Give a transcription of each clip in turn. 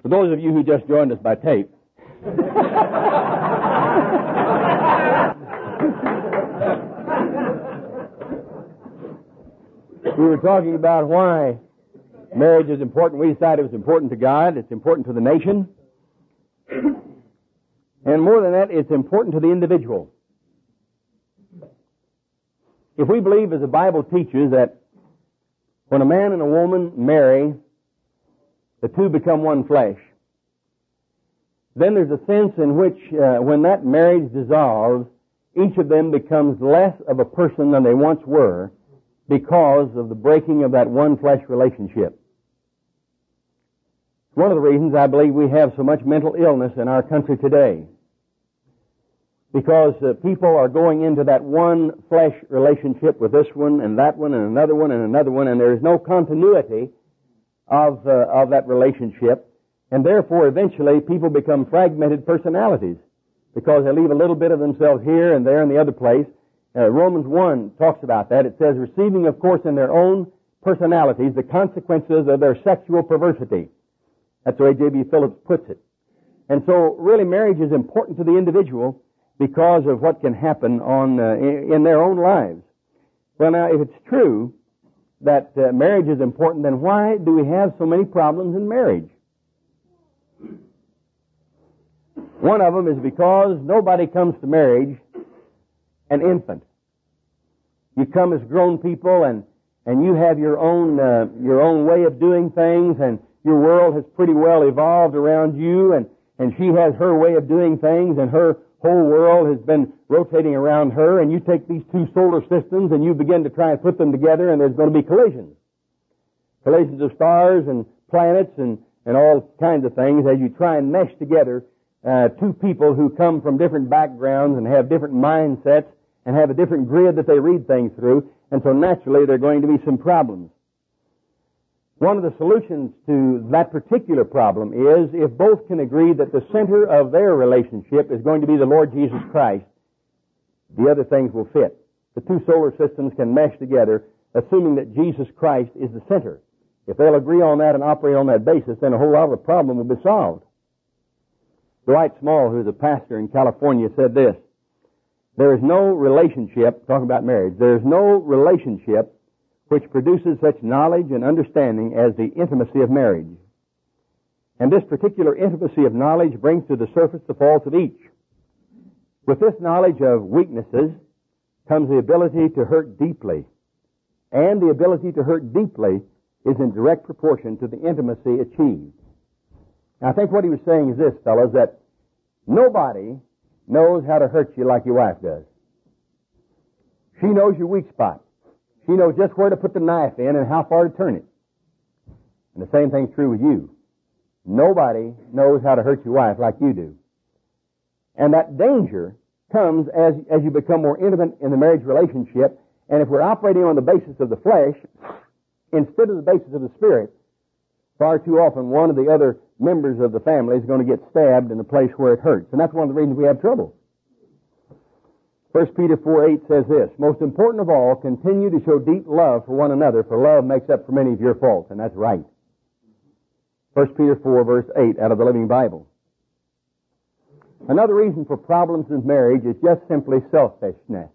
For those of you who just joined us by tape, we were talking about why marriage is important. We decided it was important to God. It's important to the nation. And more than that, it's important to the individual. If we believe, as the Bible teaches, that when a man and a woman marry, the two become one flesh, then there's a sense in which when that marriage dissolves, each of them becomes less of a person than they once were because of the breaking of that one flesh relationship. One of the reasons I believe we have so much mental illness in our country today. Because people are going into that one flesh relationship with this one and that one and another one and another one, and there is no continuity of that relationship, and therefore eventually people become fragmented personalities because they leave a little bit of themselves here and there and the other place. Romans 1 talks about that. It says, receiving, of course, in their own personalities the consequences of their sexual perversity. That's the way J.B. Phillips puts it. And so really marriage is important to the individual because of what can happen in their own lives. Well, now, if it's true that marriage is important, then why do we have so many problems in marriage? One of them is because nobody comes to marriage an infant. You come as grown people, and you have your own way of doing things, and your world has pretty well evolved around you, and she has her way of doing things, and her whole world has been rotating around her, and you take these two solar systems and you begin to try and put them together, and there's going to be collisions. Collisions of stars and planets and all kinds of things as you try and mesh together two people who come from different backgrounds and have different mindsets and have a different grid that they read things through, and so naturally there are going to be some problems. One of the solutions to that particular problem is if both can agree that the center of their relationship is going to be the Lord Jesus Christ, the other things will fit. The two solar systems can mesh together, assuming that Jesus Christ is the center. If they'll agree on that and operate on that basis, then a whole lot of the problem will be solved. Dwight Small, who's a pastor in California, said this: there is no relationship, talking about marriage, there is no relationship which produces such knowledge and understanding as the intimacy of marriage. And this particular intimacy of knowledge brings to the surface the faults of each. With this knowledge of weaknesses comes the ability to hurt deeply. And the ability to hurt deeply is in direct proportion to the intimacy achieved. Now, I think what he was saying is this, fellows, that nobody knows how to hurt you like your wife does. She knows your weak spot. She knows just where to put the knife in and how far to turn it. And the same thing's true with you. Nobody knows how to hurt your wife like you do. And that danger comes as you become more intimate in the marriage relationship. And if we're operating on the basis of the flesh instead of the basis of the Spirit, far too often one of the other members of the family is going to get stabbed in the place where it hurts. And that's one of the reasons we have trouble. 1 Peter 4:8 says this: most important of all, continue to show deep love for one another, for love makes up for many of your faults. And that's right. 1 Peter 4, verse 8, out of the Living Bible. Another reason for problems in marriage is just simply selfishness.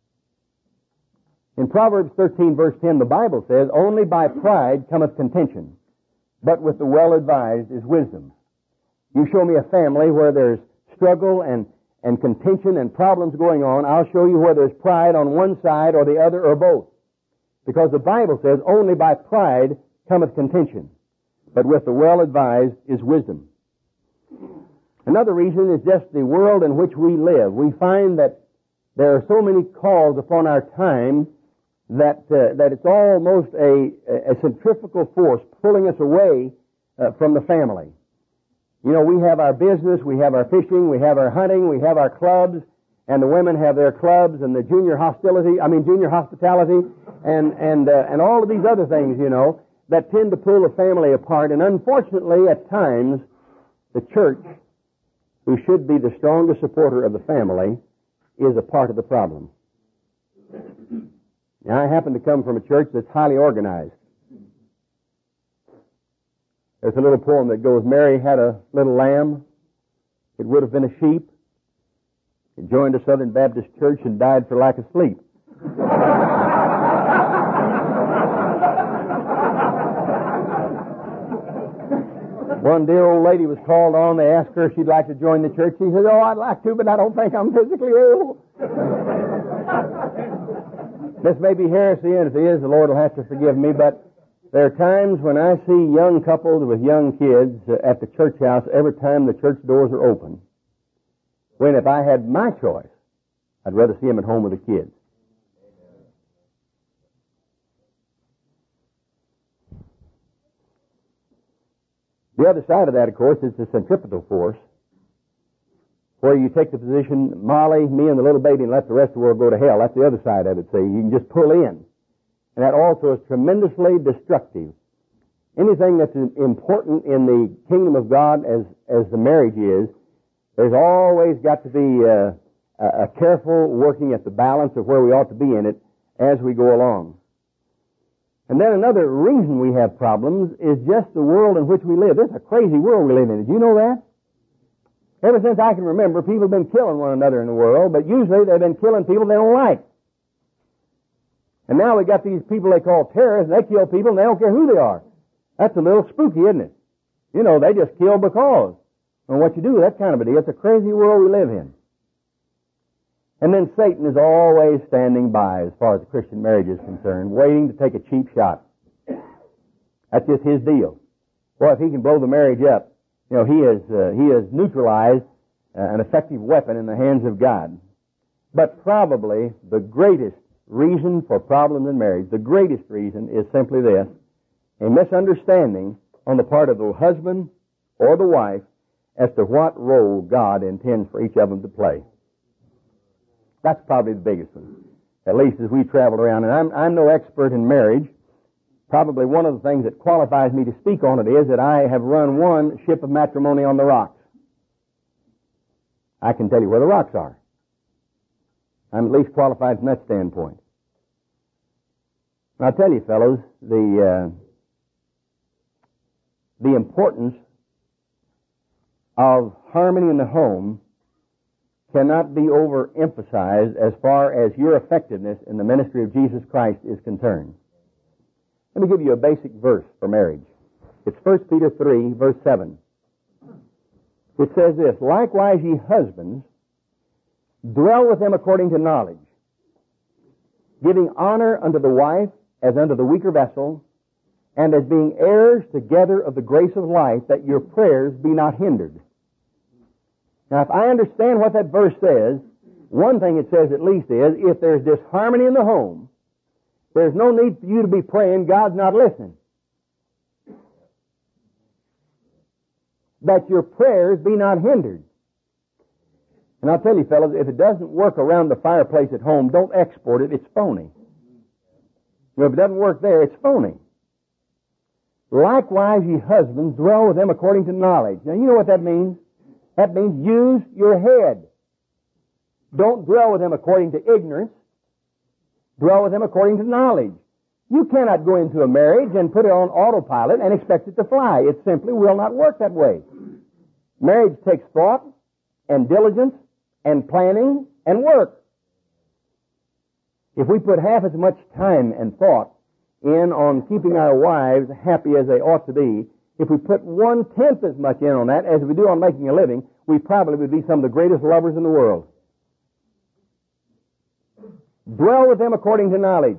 In Proverbs 13, verse 10, the Bible says, only by pride cometh contention, but with the well-advised is wisdom. You show me a family where there's struggle and contention and problems going on, I'll show you where there's pride on one side or the other or both. Because the Bible says, only by pride cometh contention, but with the well-advised is wisdom. Another reason is just the world in which we live. We find that there are so many calls upon our time that it's almost a centrifugal force pulling us away from the family. You know, we have our business, we have our fishing, we have our hunting, we have our clubs, and the women have their clubs and the junior hospitality, and all of these other things, you know, that tend to pull the family apart. And unfortunately, at times, the church, who should be the strongest supporter of the family, is a part of the problem. Now, I happen to come from a church that's highly organized. There's a little poem that goes, Mary had a little lamb. It would have been a sheep. It joined a Southern Baptist church and died for lack of sleep. One dear old lady was called on. They asked her if she'd like to join the church. She said, I'd like to, but I don't think I'm physically able. This may be heresy, and if it is, the Lord will have to forgive me, but there are times when I see young couples with young kids at the church house every time the church doors are open, when if I had my choice, I'd rather see them at home with the kids. The other side of that, of course, is the centripetal force, where you take the position, Molly, me, and the little baby, and let the rest of the world go to hell. That's the other side of it, see. You can just pull in. And that also is tremendously destructive. Anything that's important in the kingdom of God as the marriage is, there's always got to be a careful working at the balance of where we ought to be in it as we go along. And then another reason we have problems is just the world in which we live. It's a crazy world we live in. Did you know that? Ever since I can remember, people have been killing one another in the world, but usually they've been killing people they don't like. And now we got these people they call terrorists, and they kill people, and they don't care who they are. That's a little spooky, isn't it? You know, they just kill because. And what you do with that kind of a deal, it's a crazy world we live in. And then Satan is always standing by as far as the Christian marriage is concerned, waiting to take a cheap shot. That's just his deal. Well, if he can blow the marriage up, you know, he has neutralized an effective weapon in the hands of God. But probably the greatest reason for problems in marriage, the greatest reason is simply this: a misunderstanding on the part of the husband or the wife as to what role God intends for each of them to play. That's probably the biggest one, at least as we traveled around. And I'm no expert in marriage. Probably one of the things that qualifies me to speak on it is that I have run one ship of matrimony on the rocks. I can tell you where the rocks are. I'm at least qualified from that standpoint. And I'll tell you, fellows, the importance of harmony in the home cannot be overemphasized as far as your effectiveness in the ministry of Jesus Christ is concerned. Let me give you a basic verse for marriage. It's 1 Peter 3, verse 7. It says this, Likewise, ye husbands, dwell with them according to knowledge, giving honor unto the wife as unto the weaker vessel, and as being heirs together of the grace of life, that your prayers be not hindered. Now, if I understand what that verse says, one thing it says at least is, if there's disharmony in the home, there's no need for you to be praying, God's not listening. That your prayers be not hindered. And I'll tell you, fellas, if it doesn't work around the fireplace at home, don't export it. It's phony. You know, if it doesn't work there, it's phony. Likewise, ye husbands, dwell with them according to knowledge. Now, you know what that means? That means use your head. Don't dwell with them according to ignorance. Dwell with them according to knowledge. You cannot go into a marriage and put it on autopilot and expect it to fly. It simply will not work that way. Marriage takes thought and diligence and planning and work. If we put half as much time and thought in on keeping our wives happy as they ought to be, if we put 1/10 as much in on that as we do on making a living, we probably would be some of the greatest lovers in the world. Dwell with them according to knowledge,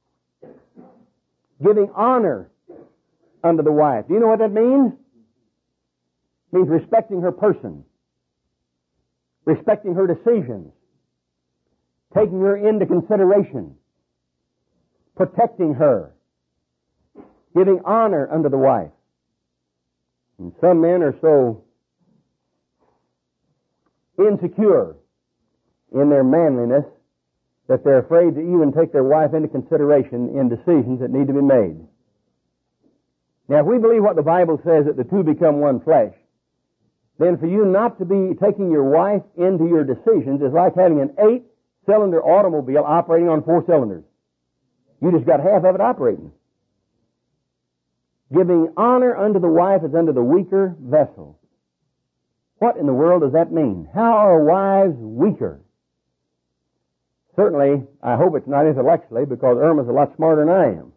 giving honor unto the wife. Do you know what that means? It means respecting her person, respecting her decisions, taking her into consideration, protecting her, giving honor unto the wife. And some men are so insecure in their manliness that they're afraid to even take their wife into consideration in decisions that need to be made. Now, if we believe what the Bible says, that the two become one flesh, then for you not to be taking your wife into your decisions is like having an 8-cylinder automobile operating on 4 cylinders. You just got half of it operating. Giving honor unto the wife as unto the weaker vessel. What in the world does that mean? How are wives weaker? Certainly, I hope it's not intellectually, because Irma's a lot smarter than I am.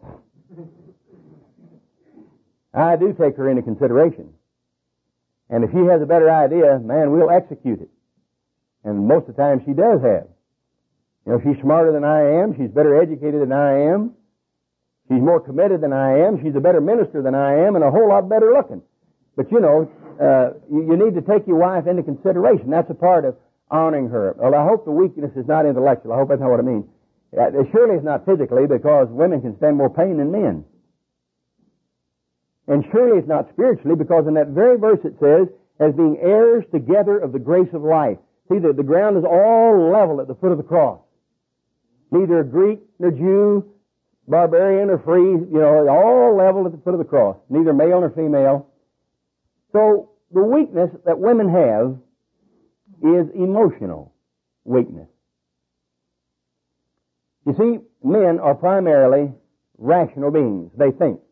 I do take her into consideration. And if she has a better idea, man, we'll execute it. And most of the time she does have. You know, she's smarter than I am. She's better educated than I am. She's more committed than I am. She's a better minister than I am, and a whole lot better looking. But you know, you need to take your wife into consideration. That's a part of honoring her. Well, I hope the weakness is not intellectual. I hope that's not what I mean. Surely it's not physically, because women can stand more pain than men. And surely it's not spiritually, because in that very verse it says, as being heirs together of the grace of life. See, the ground is all level at the foot of the cross. Neither Greek nor Jew, barbarian or free, you know, all level at the foot of the cross. Neither male nor female. So the weakness that women have is emotional weakness. You see, men are primarily rational beings. They think.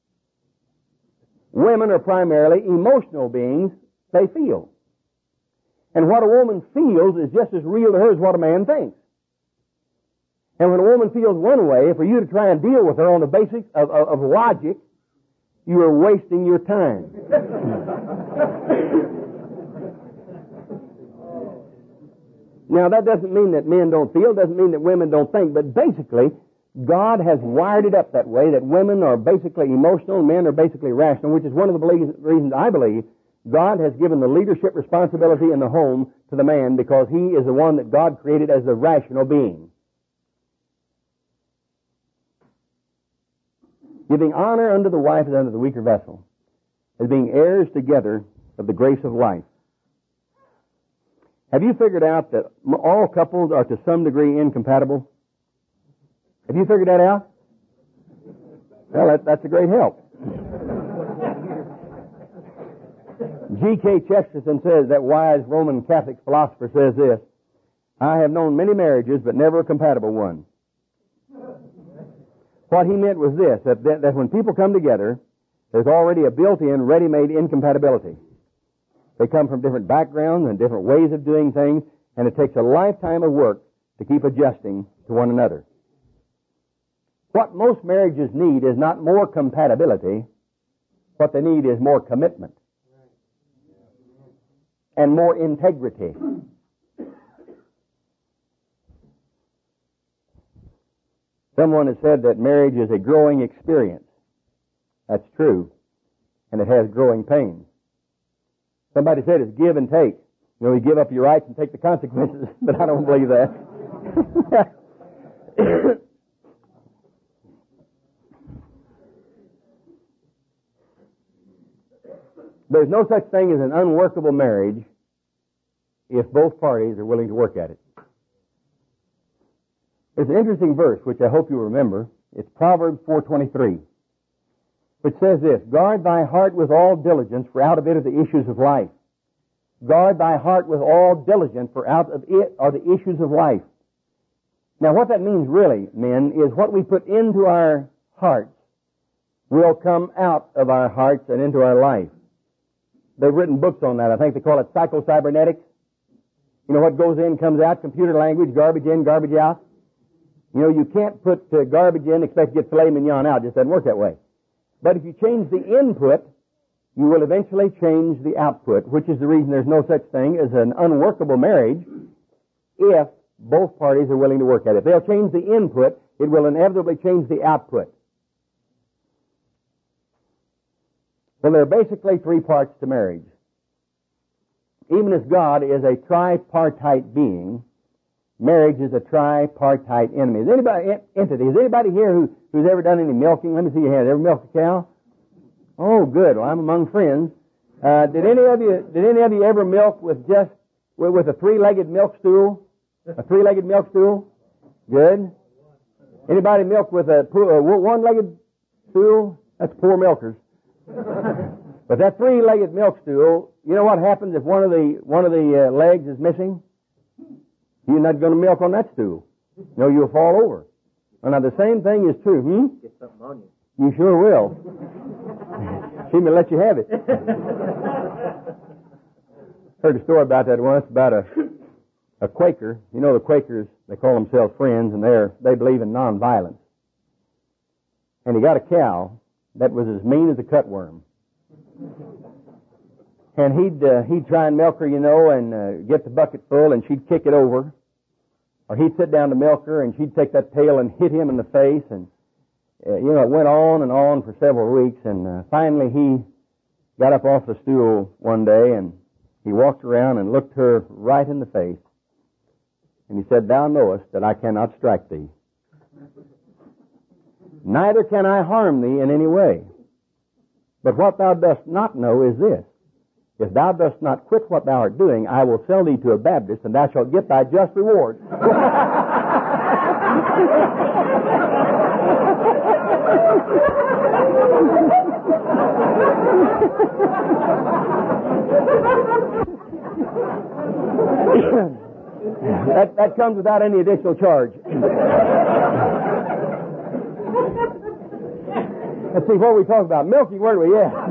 Women are primarily emotional beings. They feel. And what a woman feels is just as real to her as what a man thinks. And when a woman feels one way, for you to try and deal with her on the basis of logic, you are wasting your time. Now, that doesn't mean that men don't feel, doesn't mean that women don't think, but basically, God has wired it up that way, that women are basically emotional, men are basically rational, which is one of the reasons I believe God has given the leadership responsibility in the home to the man, because he is the one that God created as the rational being. Giving honor unto the wife as unto the weaker vessel, as being heirs together of the grace of life. Have you figured out that all couples are to some degree incompatible? Have you figured that out? Well, that's a great help. G.K. Chesterton says, that wise Roman Catholic philosopher says this, I have known many marriages, but never a compatible one. What he meant was this, that when people come together, there's already a built-in, ready-made incompatibility. They come from different backgrounds and different ways of doing things, and it takes a lifetime of work to keep adjusting to one another. What most marriages need is not more compatibility. What they need is more commitment and more integrity. Someone has said that marriage is a growing experience. That's true. And it has growing pains. Somebody said it's give and take. You know, you give up your rights and take the consequences, but I don't believe that. There's no such thing as an unworkable marriage if both parties are willing to work at it. There's an interesting verse, which I hope you remember. It's Proverbs 4:23, which says this, guard thy heart with all diligence, for out of it are the issues of life. Guard thy heart with all diligence, for out of it are the issues of life. Now, what that means really, men, is what we put into our hearts will come out of our hearts and into our life. They've written books on that. I think they call it psycho-cybernetics. You know, what goes in comes out, computer language, garbage in, garbage out. You know, you can't put garbage in and expect to get filet mignon out. It just doesn't work that way. But if you change the input, you will eventually change the output, which is the reason there's no such thing as an unworkable marriage if both parties are willing to work at it. If they'll change the input, it will inevitably change the output. Well, there are basically three parts to marriage. Even as God is a tripartite being, marriage is a tripartite entity. Is anybody here who's ever done any milking? Let me see your hand. Ever milked a cow? Oh, good. Well, I'm among friends. Did any of you ever milk with a three-legged milk stool? A three-legged milk stool? Good. Anybody milk with a one-legged stool? That's poor milkers. But that three-legged milk stool, you know what happens if one of the legs is missing? You're not going to milk on that stool. No, you'll fall over. Well, now the same thing is true. Get something on you. You sure will. She may let you have it. Heard a story about that once, about a Quaker. You know the Quakers, they call themselves Friends, and they believe in nonviolence. And he got a cow that was as mean as a cutworm. And he'd try and milk her, and get the bucket full, and she'd kick it over. Or he'd sit down to milk her, and she'd take that tail and hit him in the face. And, it went on and on for several weeks. And finally he got up off the stool one day, and he walked around and looked her right in the face. And he said, "Thou knowest that I cannot strike thee. Neither can I harm thee in any way. But what thou dost not know is this. If thou dost not quit what thou art doing, I will sell thee to a Baptist, and thou shalt get thy just reward." That comes without any additional charge. Let's see, what we talk about? Milking, weren't we? Yeah.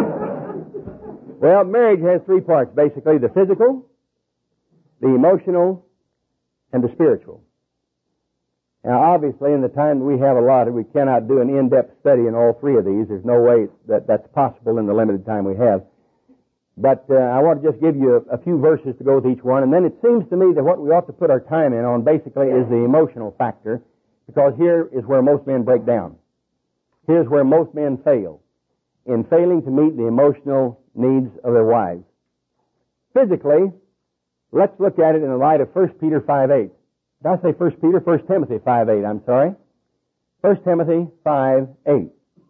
Well, marriage has three parts, basically: the physical, the emotional, and the spiritual. Now, obviously, in the time that we have allotted, we cannot do an in-depth study in all three of these. There's no way that's possible in the limited time we have. But I want to just give you a few verses to go with each one, and then it seems to me that what we ought to put our time in on basically is the emotional factor, because here is where most men break down. Here's where most men fail, in failing to meet the emotional needs of their wives. Physically, let's look at it in the light of 1 Peter 5:8. Did I say 1 Peter? 1 Timothy 5:8, I'm sorry. 1 Timothy 5:8.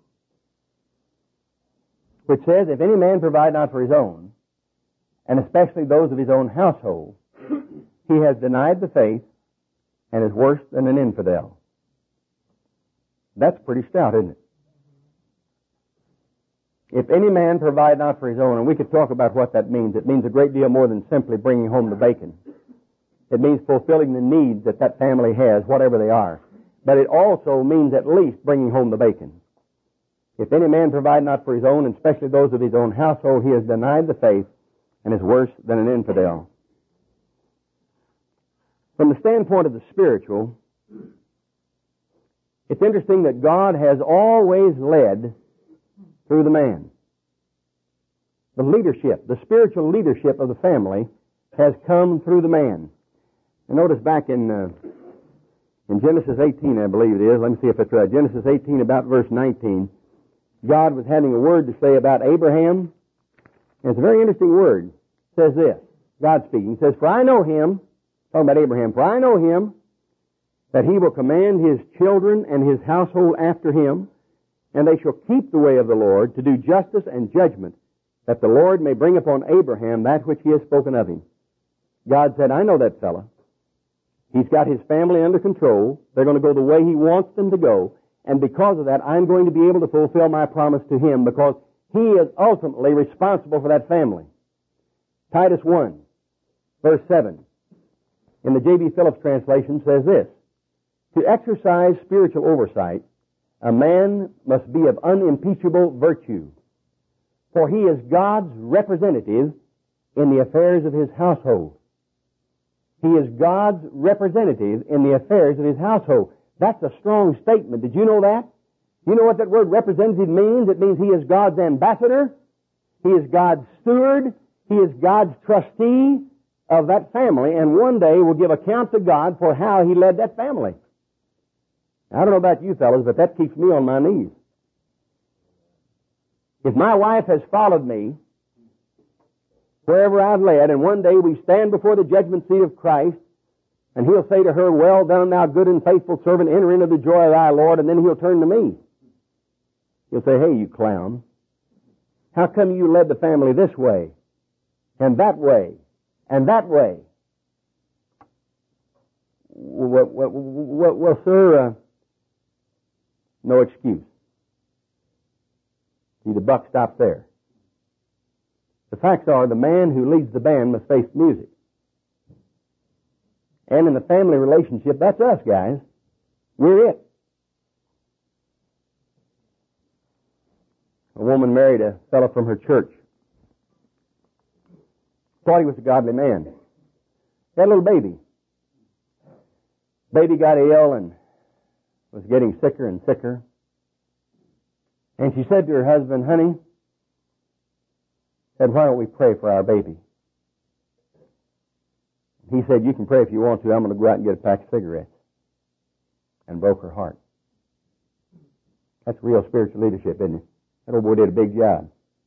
Which says, "If any man provide not for his own, and especially those of his own household, he has denied the faith and is worse than an infidel." That's pretty stout, isn't it? If any man provide not for his own, and we could talk about what that means. It means a great deal more than simply bringing home the bacon. It means fulfilling the needs that family has, whatever they are. But it also means at least bringing home the bacon. If any man provide not for his own, and especially those of his own household, he has denied the faith and is worse than an infidel. From the standpoint of the spiritual, it's interesting that God has always led through the man. The leadership, the spiritual leadership of the family has come through the man. And notice back in Genesis 18, I believe it is. Let me see if it's right. Genesis 18, about verse 19. God was having a word to say about Abraham. And it's a very interesting word. It says this, God speaking. It says, "For I know him," talking about Abraham, "for I know him, that he will command his children and his household after him, and they shall keep the way of the Lord, to do justice and judgment, that the Lord may bring upon Abraham that which he has spoken of him." God said, "I know that fella. He's got his family under control. They're going to go the way he wants them to go. And because of that, I'm going to be able to fulfill my promise to him, because he is ultimately responsible for that family." Titus 1, verse 7, in the J.B. Phillips translation says this, "To exercise spiritual oversight, a man must be of unimpeachable virtue, for he is God's representative in the affairs of his household." He is God's representative in the affairs of his household. That's a strong statement. Did you know that? You know what that word representative means? It means he is God's ambassador. He is God's steward. He is God's trustee of that family, and one day will give account to God for how he led that family. I don't know about you fellas, but that keeps me on my knees. If my wife has followed me wherever I've led, and one day we stand before the judgment seat of Christ, and he'll say to her, "Well done, thou good and faithful servant, enter into the joy of thy Lord," and then he'll turn to me. He'll say, "Hey, you clown, how come you led the family this way, and that way, and that way?" Well, sir, no excuse. See, the buck stops there. The facts are, the man who leads the band must face music. And in the family relationship, that's us, guys. We're it. A woman married a fellow from her church. Thought he was a godly man. Had a little baby. Baby got ill and was getting sicker and sicker. And she said to her husband, honey, said, why don't we pray for our baby? He said, you can pray if you want to. I'm going to go out and get a pack of cigarettes. And broke her heart. That's real spiritual leadership, isn't it? That old boy did a big job.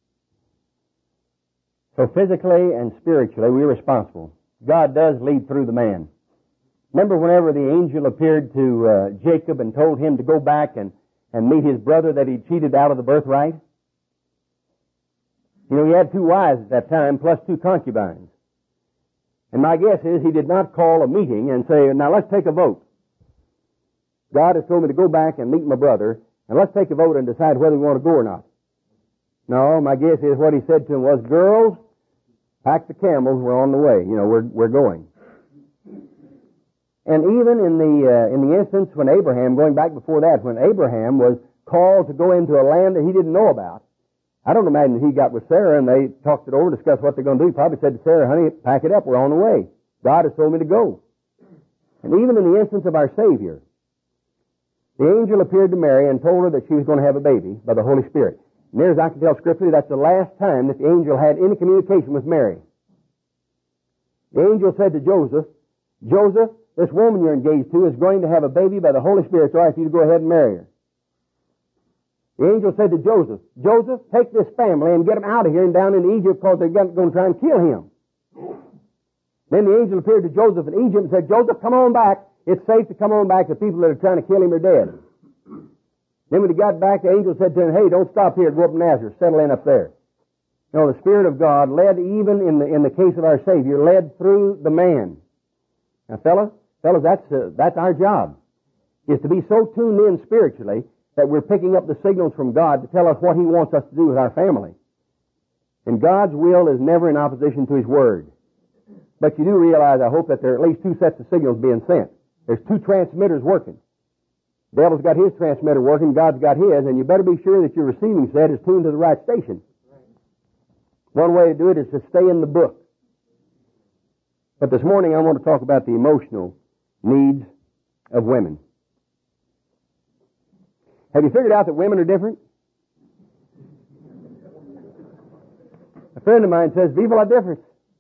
So physically and spiritually, we're responsible. God does lead through the man. Remember whenever the angel appeared to Jacob and told him to go back and meet his brother that he'd cheated out of the birthright? You know, he had 2 wives at that time, plus 2 concubines. And my guess is he did not call a meeting and say, now let's take a vote. God has told me to go back and meet my brother, and let's take a vote and decide whether we want to go or not. No, my guess is what he said to them was, girls, pack the camels, we're on the way. You know, we're going. And even in the instance when Abraham, going back before that, when Abraham was called to go into a land that he didn't know about, I don't imagine he got with Sarah and they talked it over, discussed what they're going to do. He probably said to Sarah, honey, pack it up, we're on the way. God has told me to go. And even in the instance of our Savior, the angel appeared to Mary and told her that she was going to have a baby by the Holy Spirit. And near as I can tell scripturally, that's the last time that the angel had any communication with Mary. The angel said to Joseph, Joseph, this woman you're engaged to is going to have a baby by the Holy Spirit, so I ask you to go ahead and marry her. The angel said to Joseph, Joseph, take this family and get them out of here and down into Egypt because they're going to try and kill him. Then the angel appeared to Joseph in Egypt and said, Joseph, come on back. It's safe to come on back. The people that are trying to kill him are dead. Then when he got back, the angel said to him, hey, don't stop here. Go up to Nazareth. Settle in up there. You know, the Spirit of God led, even in the case of our Savior, led through the man. Now, fellas, that's our job, is to be so tuned in spiritually that we're picking up the signals from God to tell us what He wants us to do with our family. And God's will is never in opposition to His Word. But you do realize, I hope, that there are at least 2 sets of signals being sent. There's 2 transmitters working. The devil's got his transmitter working, God's got his, and you better be sure that your receiving set is tuned to the right station. One way to do it is to stay in the book. But this morning I want to talk about the emotional needs of women. Have you figured out that women are different? A friend of mine says, people are different.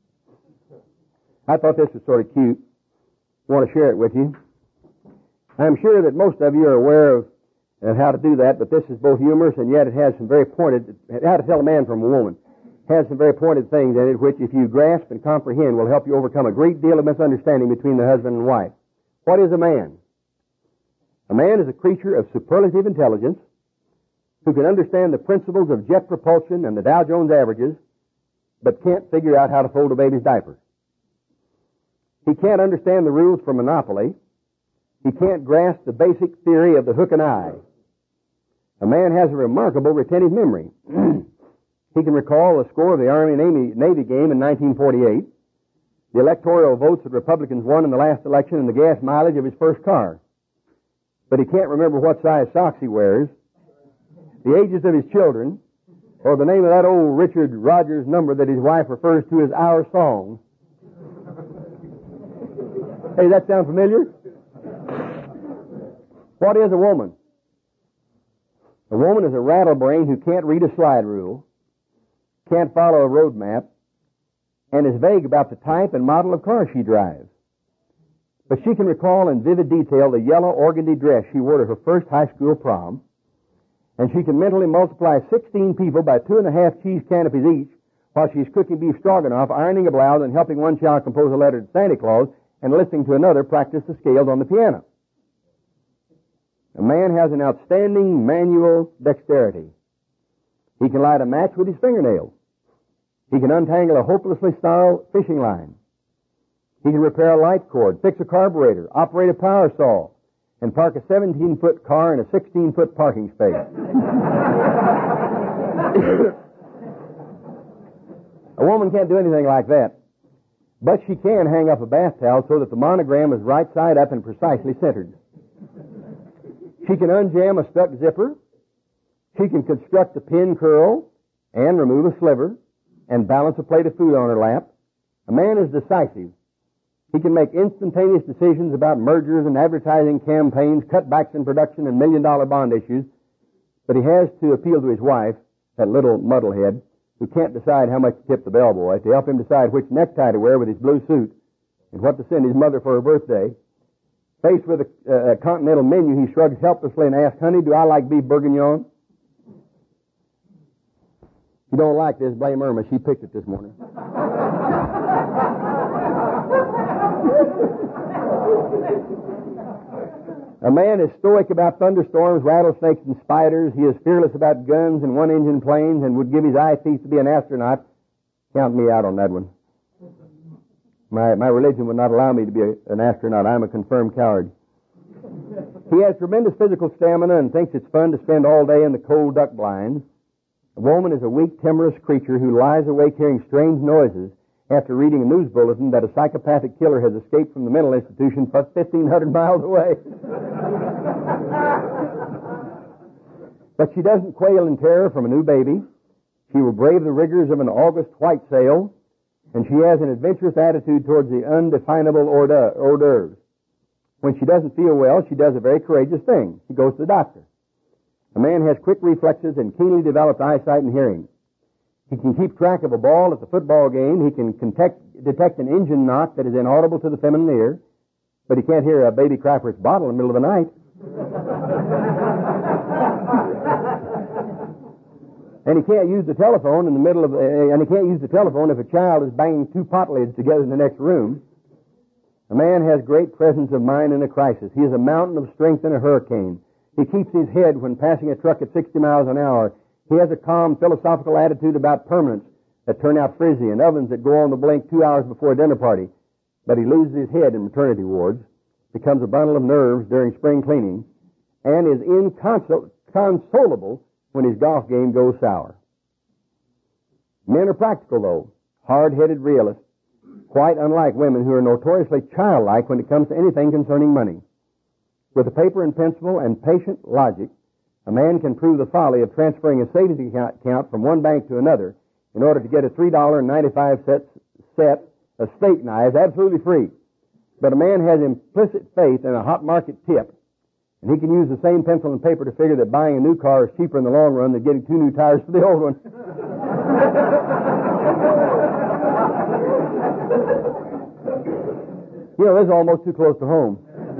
I thought this was sort of cute. I want to share it with you. I'm sure that most of you are aware of how to do that, but this is both humorous and yet it has some very pointed, how to tell a man from a woman. It has some very pointed things in it which, if you grasp and comprehend, will help you overcome a great deal of misunderstanding between the husband and wife. What is a man? A man is a creature of superlative intelligence who can understand the principles of jet propulsion and the Dow Jones averages, but can't figure out how to fold a baby's diaper. He can't understand the rules for Monopoly. He can't grasp the basic theory of the hook and eye. A man has a remarkable retentive memory. He can recall the score of the Army and Navy game in 1948, the electoral votes that Republicans won in the last election, and the gas mileage of his first car. But he can't remember what size socks he wears, the ages of his children, or the name of that old Richard Rogers number that his wife refers to as Our Song. Hey, that sound familiar? What is a woman? A woman is a rattlebrain who can't read a slide rule, can't follow a road map, and is vague about the type and model of car she drives. But she can recall in vivid detail the yellow organdy dress she wore to her first high school prom, and she can mentally multiply 16 people by 2.5 cheese canopies each while she's cooking beef stroganoff, ironing a blouse, and helping one child compose a letter to Santa Claus, and listening to another practice the scales on the piano. A man has an outstanding manual dexterity. He can light a match with his fingernails. He can untangle a hopelessly styled fishing line. He can repair a light cord, fix a carburetor, operate a power saw, and park a 17-foot car in a 16-foot parking space. A woman can't do anything like that. But she can hang up a bath towel so that the monogram is right side up and precisely centered. She can unjam a stuck zipper. She can construct a pin curl and remove a sliver and balance a plate of food on her lap. A man is decisive. He can make instantaneous decisions about mergers and advertising campaigns, cutbacks in production, and million-dollar bond issues. But he has to appeal to his wife, that little muddlehead, who can't decide how much to tip the bellboy, to help him decide which necktie to wear with his blue suit and what to send his mother for her birthday. Faced with a continental menu, he shrugs helplessly and asks, "Honey, do I like beef bourguignon?" If you don't like this, blame Irma. She picked it this morning. A man is stoic about thunderstorms, rattlesnakes, and spiders. He is fearless about guns and one-engine planes and would give his eye teeth to be an astronaut. Count me out on that one. My religion would not allow me to be an astronaut. I'm a confirmed coward. He has tremendous physical stamina and thinks it's fun to spend all day in the cold duck blinds. A woman is a weak, timorous creature who lies awake hearing strange noises after reading a news bulletin that a psychopathic killer has escaped from the mental institution 1,500 miles away. But she doesn't quail in terror from a new baby. She will brave the rigors of an August white sale, and she has an adventurous attitude towards the undefinable hors d'oeuvres. When she doesn't feel well, she does a very courageous thing. She goes to the doctor. A man has quick reflexes and keenly developed eyesight and hearing. He can keep track of a ball at the football game. He can detect an engine knock that is inaudible to the feminine ear, but he can't hear a baby cry for its bottle in the middle of the night. And he can't use the telephone in the middle of, and he can't use the telephone if a child is banging two pot lids together in the next room. A man has great presence of mind in a crisis. He is a mountain of strength in a hurricane. He keeps his head when passing a truck at 60 miles an hour. He has a calm, philosophical attitude about permanence that turn out frizzy and ovens that go on the blink 2 hours before a dinner party. But he loses his head in maternity wards, becomes a bundle of nerves during spring cleaning, and is inconsolable when his golf game goes sour. Men are practical, though, hard-headed realists, quite unlike women who are notoriously childlike when it comes to anything concerning money. With a paper and pencil and patient logic, a man can prove the folly of transferring a savings account from one bank to another in order to get a $3.95 set of steak knives absolutely free. But a man has implicit faith in a hot market tip, and he can use the same pencil and paper to figure that buying a new car is cheaper in the long run than getting 2 new tires for the old one. You know, this is almost too close to home.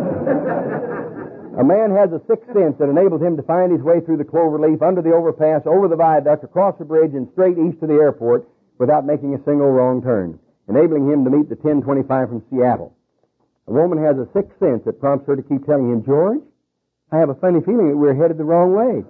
A man has a sixth sense that enables him to find his way through the cloverleaf, under the overpass, over the viaduct, across the bridge, and straight east to the airport without making a single wrong turn, enabling him to meet the 1025 from Seattle. A woman has a sixth sense that prompts her to keep telling him, "George, I have a funny feeling that we're headed the wrong way."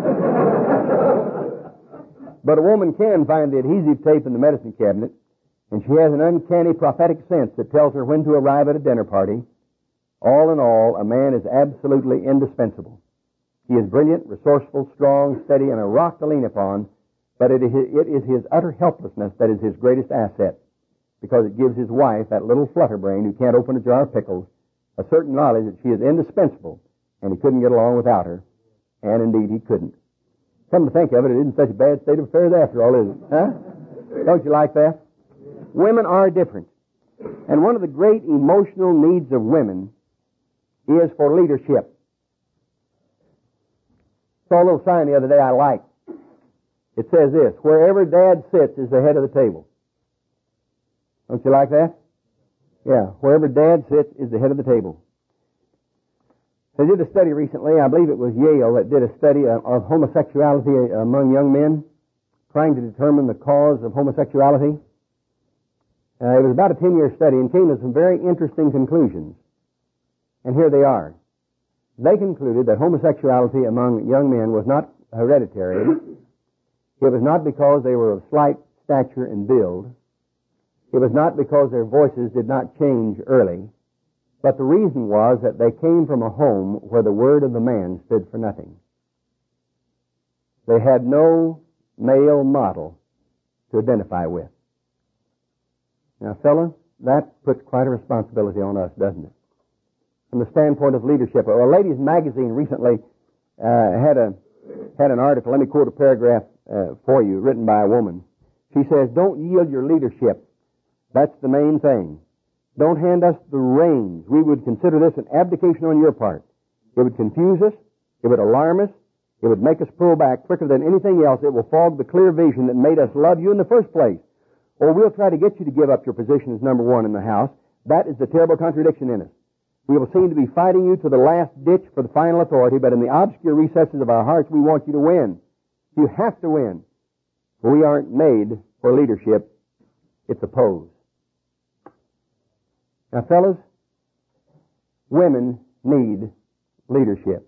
But a woman can find the adhesive tape in the medicine cabinet, and she has an uncanny prophetic sense that tells her when to arrive at a dinner party. All in all, a man is absolutely indispensable. He is brilliant, resourceful, strong, steady, and a rock to lean upon, but it is his utter helplessness that is his greatest asset, because it gives his wife, that little flutterbrain who can't open a jar of pickles, a certain knowledge that she is indispensable, and he couldn't get along without her. And indeed, he couldn't. Come to think of it, it isn't such a bad state of affairs after all, is it? Huh? Don't you like that? Women are different. And one of the great emotional needs of women is for leadership. Saw a little sign the other day I liked. It says this: wherever Dad sits is the head of the table. Don't you like that? Yeah, wherever Dad sits is the head of the table. They did a study recently, I believe it was Yale, that did a study of homosexuality among young men, trying to determine the cause of homosexuality. It was about a 10-year study and came to some very interesting conclusions. And here they are. They concluded that homosexuality among young men was not hereditary. It was not because they were of slight stature and build. It was not because their voices did not change early. But the reason was that they came from a home where the word of the man stood for nothing. They had no male model to identify with. Now, fella, that puts quite a responsibility on us, doesn't it? From the standpoint of leadership. A ladies' magazine recently had had an article. Let me quote a paragraph for you, written by a woman. She says, "Don't yield your leadership. That's the main thing. Don't hand us the reins. We would consider this an abdication on your part. It would confuse us. It would alarm us. It would make us pull back quicker than anything else. It will fog the clear vision that made us love you in the first place. Or we'll try to get you to give up your position as number one in the house. That is the terrible contradiction in us. We will seem to be fighting you to the last ditch for the final authority, but in the obscure recesses of our hearts, we want you to win. You have to win. We aren't made for leadership. It's a pose." Now, fellas, women need leadership.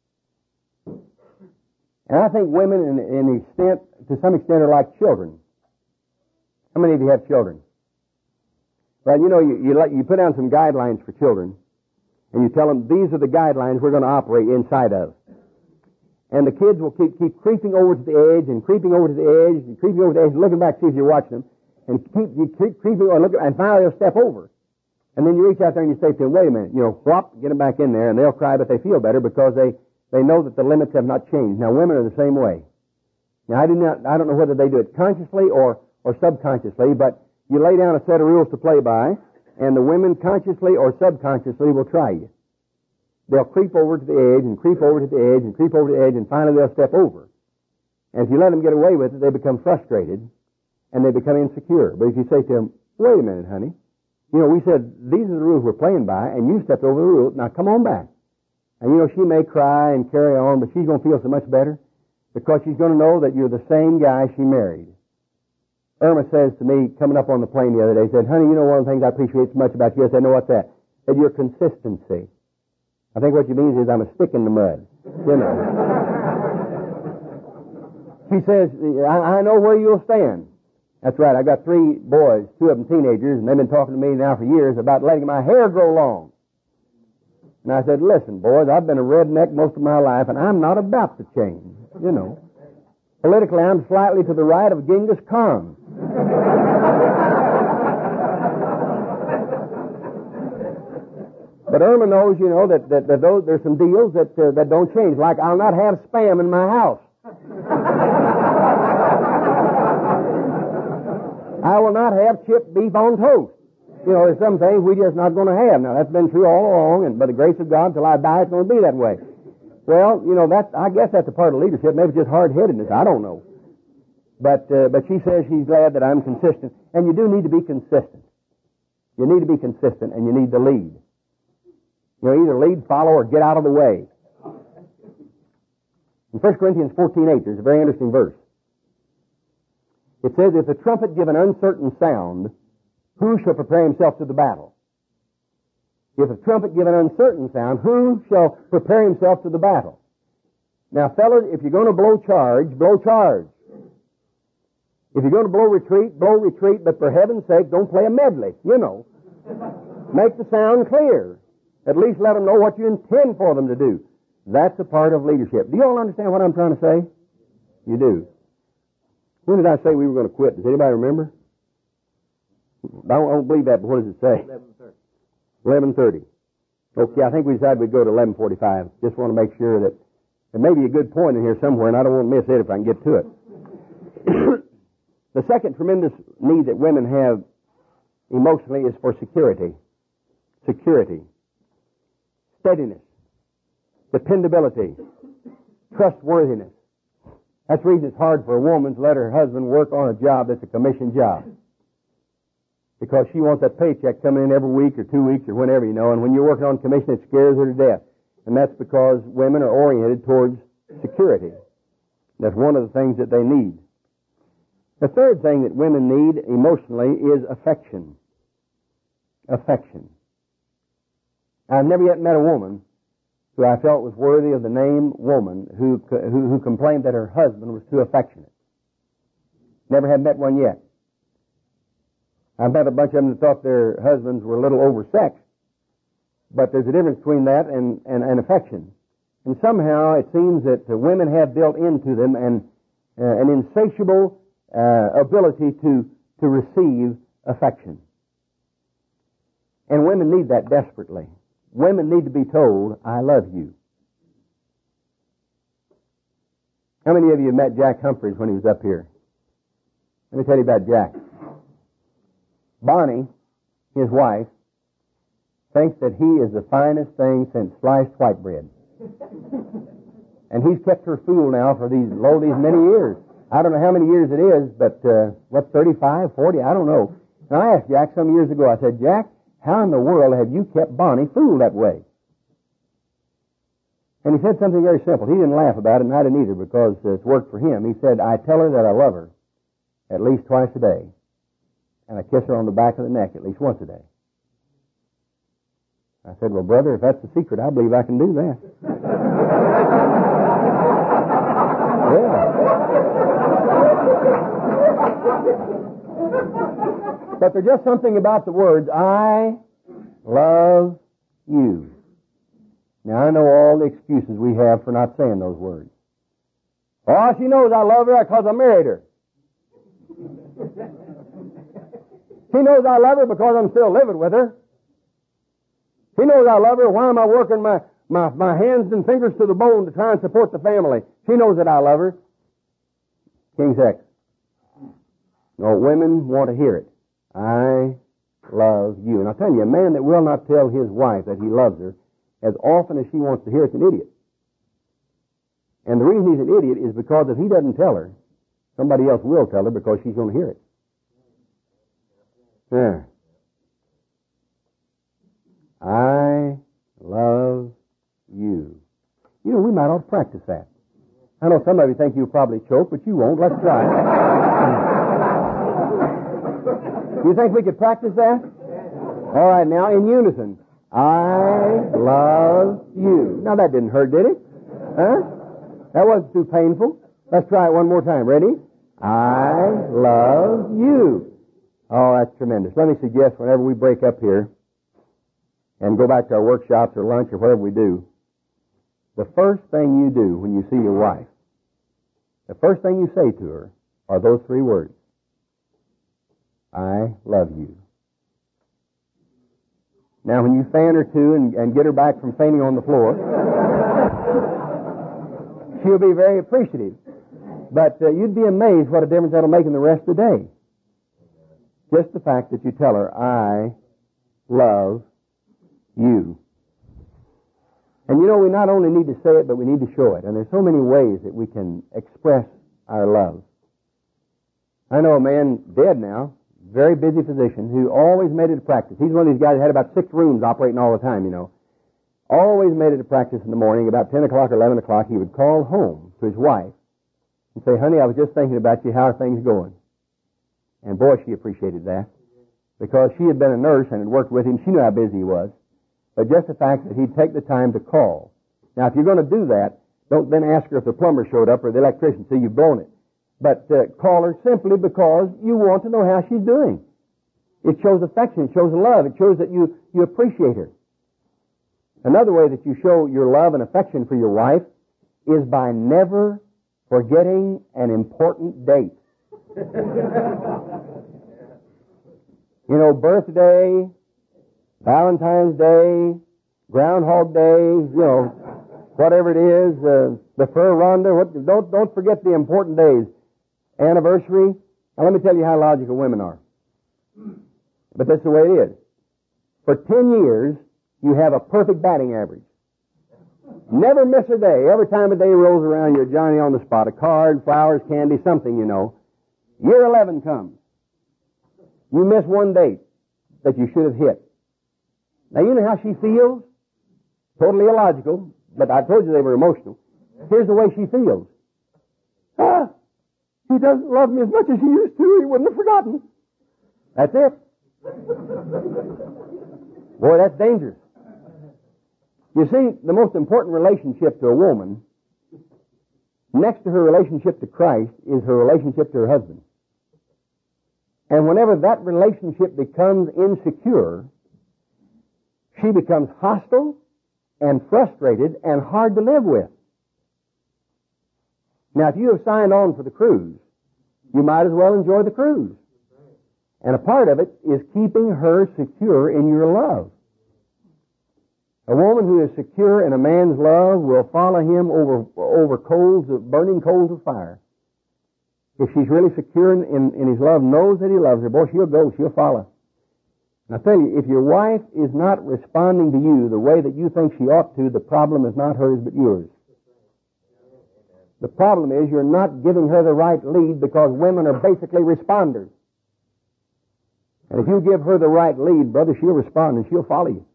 And I think women, to some extent, are like children. How many of you have children? Well, you know, you put down some guidelines for children, and you tell them, these are the guidelines we're going to operate inside of. And the kids will keep creeping over to the edge, and creeping over to the edge, and creeping over to the edge, and looking back to see if you're watching them, and keep creeping over, and finally they'll step over. And then you reach out there and you say to them, wait a minute, whop, get them back in there, and they'll cry, but they feel better because they know that the limits have not changed. Now, women are the same way. Now, I don't know whether they do it consciously or subconsciously, but you lay down a set of rules to play by, and the women consciously or subconsciously will try you. They'll creep over to the edge, and creep over to the edge, and creep over to the edge, and finally they'll step over. And if you let them get away with it, they become frustrated, and they become insecure. But if you say to them, wait a minute, honey, we said these are the rules we're playing by, and you stepped over the rules, now come on back. And she may cry and carry on, but she's going to feel so much better because she's going to know that you're the same guy she married. Irma says to me, coming up on the plane the other day, said, honey, one of the things I appreciate so much about you, I said, no, what's that? Said, your consistency. I think what you mean is I'm a stick in the mud, She says, I know where you'll stand. That's right, I've got 3 boys, 2 of them teenagers, and they've been talking to me now for years about letting my hair grow long. And I said, listen, boys, I've been a redneck most of my life, and I'm not about to change, Politically, I'm slightly to the right of Genghis Khan. But Irma knows, that there's some deals that don't change. Like, I'll not have Spam in my house. I will not have chipped beef on toast. There's some things we're just not going to have. Now, that's been true all along, and by the grace of God, till I die, it's going to be that way. Well, I guess that's a part of leadership. Maybe it's just hard-headedness. I don't know. But she says she's glad that I'm consistent. And you do need to be consistent. You need to be consistent, and you need to lead. Either lead, follow, or get out of the way. In 1 Corinthians 14:8, there's a very interesting verse. It says, if the trumpet give an uncertain sound, who shall prepare himself to the battle? If the trumpet give an uncertain sound, who shall prepare himself to the battle? Now, fellas, if you're going to blow charge, blow charge. If you're going to blow retreat, but for heaven's sake, don't play a medley, Make the sound clear. At least let them know what you intend for them to do. That's a part of leadership. Do you all understand what I'm trying to say? You do. When did I say we were going to quit? Does anybody remember? I don't believe that, but what does it say? 11:30. Okay, I think we decided we'd go to 11:45. Just want to make sure that there may be a good point in here somewhere, and I don't want to miss it if I can get to it. The second tremendous need that women have emotionally is for security. Security. Steadiness. Dependability. Trustworthiness. That's the reason it's hard for a woman to let her husband work on a job that's a commission job. Because she wants that paycheck coming in every week or 2 weeks or whenever, and when you're working on commission, it scares her to death. And that's because women are oriented towards security. That's one of the things that they need. The third thing that women need emotionally is affection. Affection. I've never yet met a woman who I felt was worthy of the name woman who complained that her husband was too affectionate. Never have met one yet. I've met a bunch of them that thought their husbands were a little oversexed, but there's a difference between that and affection. And somehow it seems that women have built into them an insatiable ability to receive affection. And women need that desperately. Women need to be told, I love you. How many of you met Jack Humphreys when he was up here? Let me tell you about Jack. Bonnie, his wife, thinks that he is the finest thing since sliced white bread. And he's kept her fool now for these many years. I don't know how many years it is, but 35, 40, I don't know. And I asked Jack some years ago, I said, Jack, how in the world have you kept Bonnie fooled that way? And he said something very simple. He didn't laugh about it, and I didn't either, because it's worked for him. He said, I tell her that I love her at least twice a day, and I kiss her on the back of the neck at least once a day. I said, well, brother, if that's the secret, I believe I can do that. Yeah. But there's just something about the words, I love you. Now, I know all the excuses we have for not saying those words. Oh, she knows I love her because I married her. She knows I love her because I'm still living with her. She knows I love her. Why am I working my hands and fingers to the bone to try and support the family? She knows that I love her. King's X. No, women want to hear it. I love you. And I'll tell you, a man that will not tell his wife that he loves her as often as she wants to hear it's an idiot. And the reason he's an idiot is because if he doesn't tell her, somebody else will tell her because she's going to hear it. Yeah. I love you. You know, we might ought to practice that. I know some of you think you'll probably choke, but you won't. Let's try it. You think we could practice that? All right, now in unison. I love you. Now that didn't hurt, did it? Huh? That wasn't too painful. Let's try it one more time. Ready? I love you. Oh, that's tremendous. Let me suggest whenever we break up here and go back to our workshops or lunch or whatever we do, the first thing you do when you see your wife, the first thing you say to her are those three words. I love you. Now, when you fan her to and get her back from fainting on the floor, she'll be very appreciative. But you'd be amazed what a difference that'll make in the rest of the day. Just the fact that you tell her, I love you. And you know, we not only need to say it, but we need to show it. And there's so many ways that we can express our love. I know a man dead now, very busy physician, who always made it a practice. He's one of these guys that had about 6 rooms operating all the time, you know. Always made it a practice in the morning, about 10 o'clock or 11 o'clock, he would call home to his wife and say, honey, I was just thinking about you. How are things going? And boy, she appreciated that, because she had been a nurse and had worked with him. She knew how busy he was. But just the fact that he'd take the time to call. Now, if you're going to do that, don't then ask her if the plumber showed up or the electrician. See, you've blown it. But call her simply because you want to know how she's doing. It shows affection. It shows love. It shows that you appreciate her. Another way that you show your love and affection for your wife is by never forgetting an important date. You know, birthday, Valentine's Day, Groundhog Day, you know, whatever it is, the fur ronda. Don't forget the important days. Anniversary. Now let me tell you how logical women are. But that's the way it is. For 10 years, you have a perfect batting average. Never miss a day. Every time a day rolls around, you're Johnny on the spot. A card, flowers, candy, something, you know. Year 11 comes. You miss one date that you should have hit. Now, you know how she feels? Totally illogical, but I told you they were emotional. Here's the way she feels. He doesn't love me as much as he used to. He wouldn't have forgotten. That's it. Boy, that's dangerous. You see, the most important relationship to a woman, next to her relationship to Christ, is her relationship to her husband. And whenever that relationship becomes insecure, she becomes hostile and frustrated and hard to live with. Now, if you have signed on for the cruise, you might as well enjoy the cruise. And a part of it is keeping her secure in your love. A woman who is secure in a man's love will follow him over burning coals of fire. If she's really secure in his love, knows that he loves her, boy, she'll go, she'll follow. And I tell you, if your wife is not responding to you the way that you think she ought to, the problem is not hers but yours. The problem is you're not giving her the right lead, because women are basically responders. And if you give her the right lead, brother, she'll respond and she'll follow you.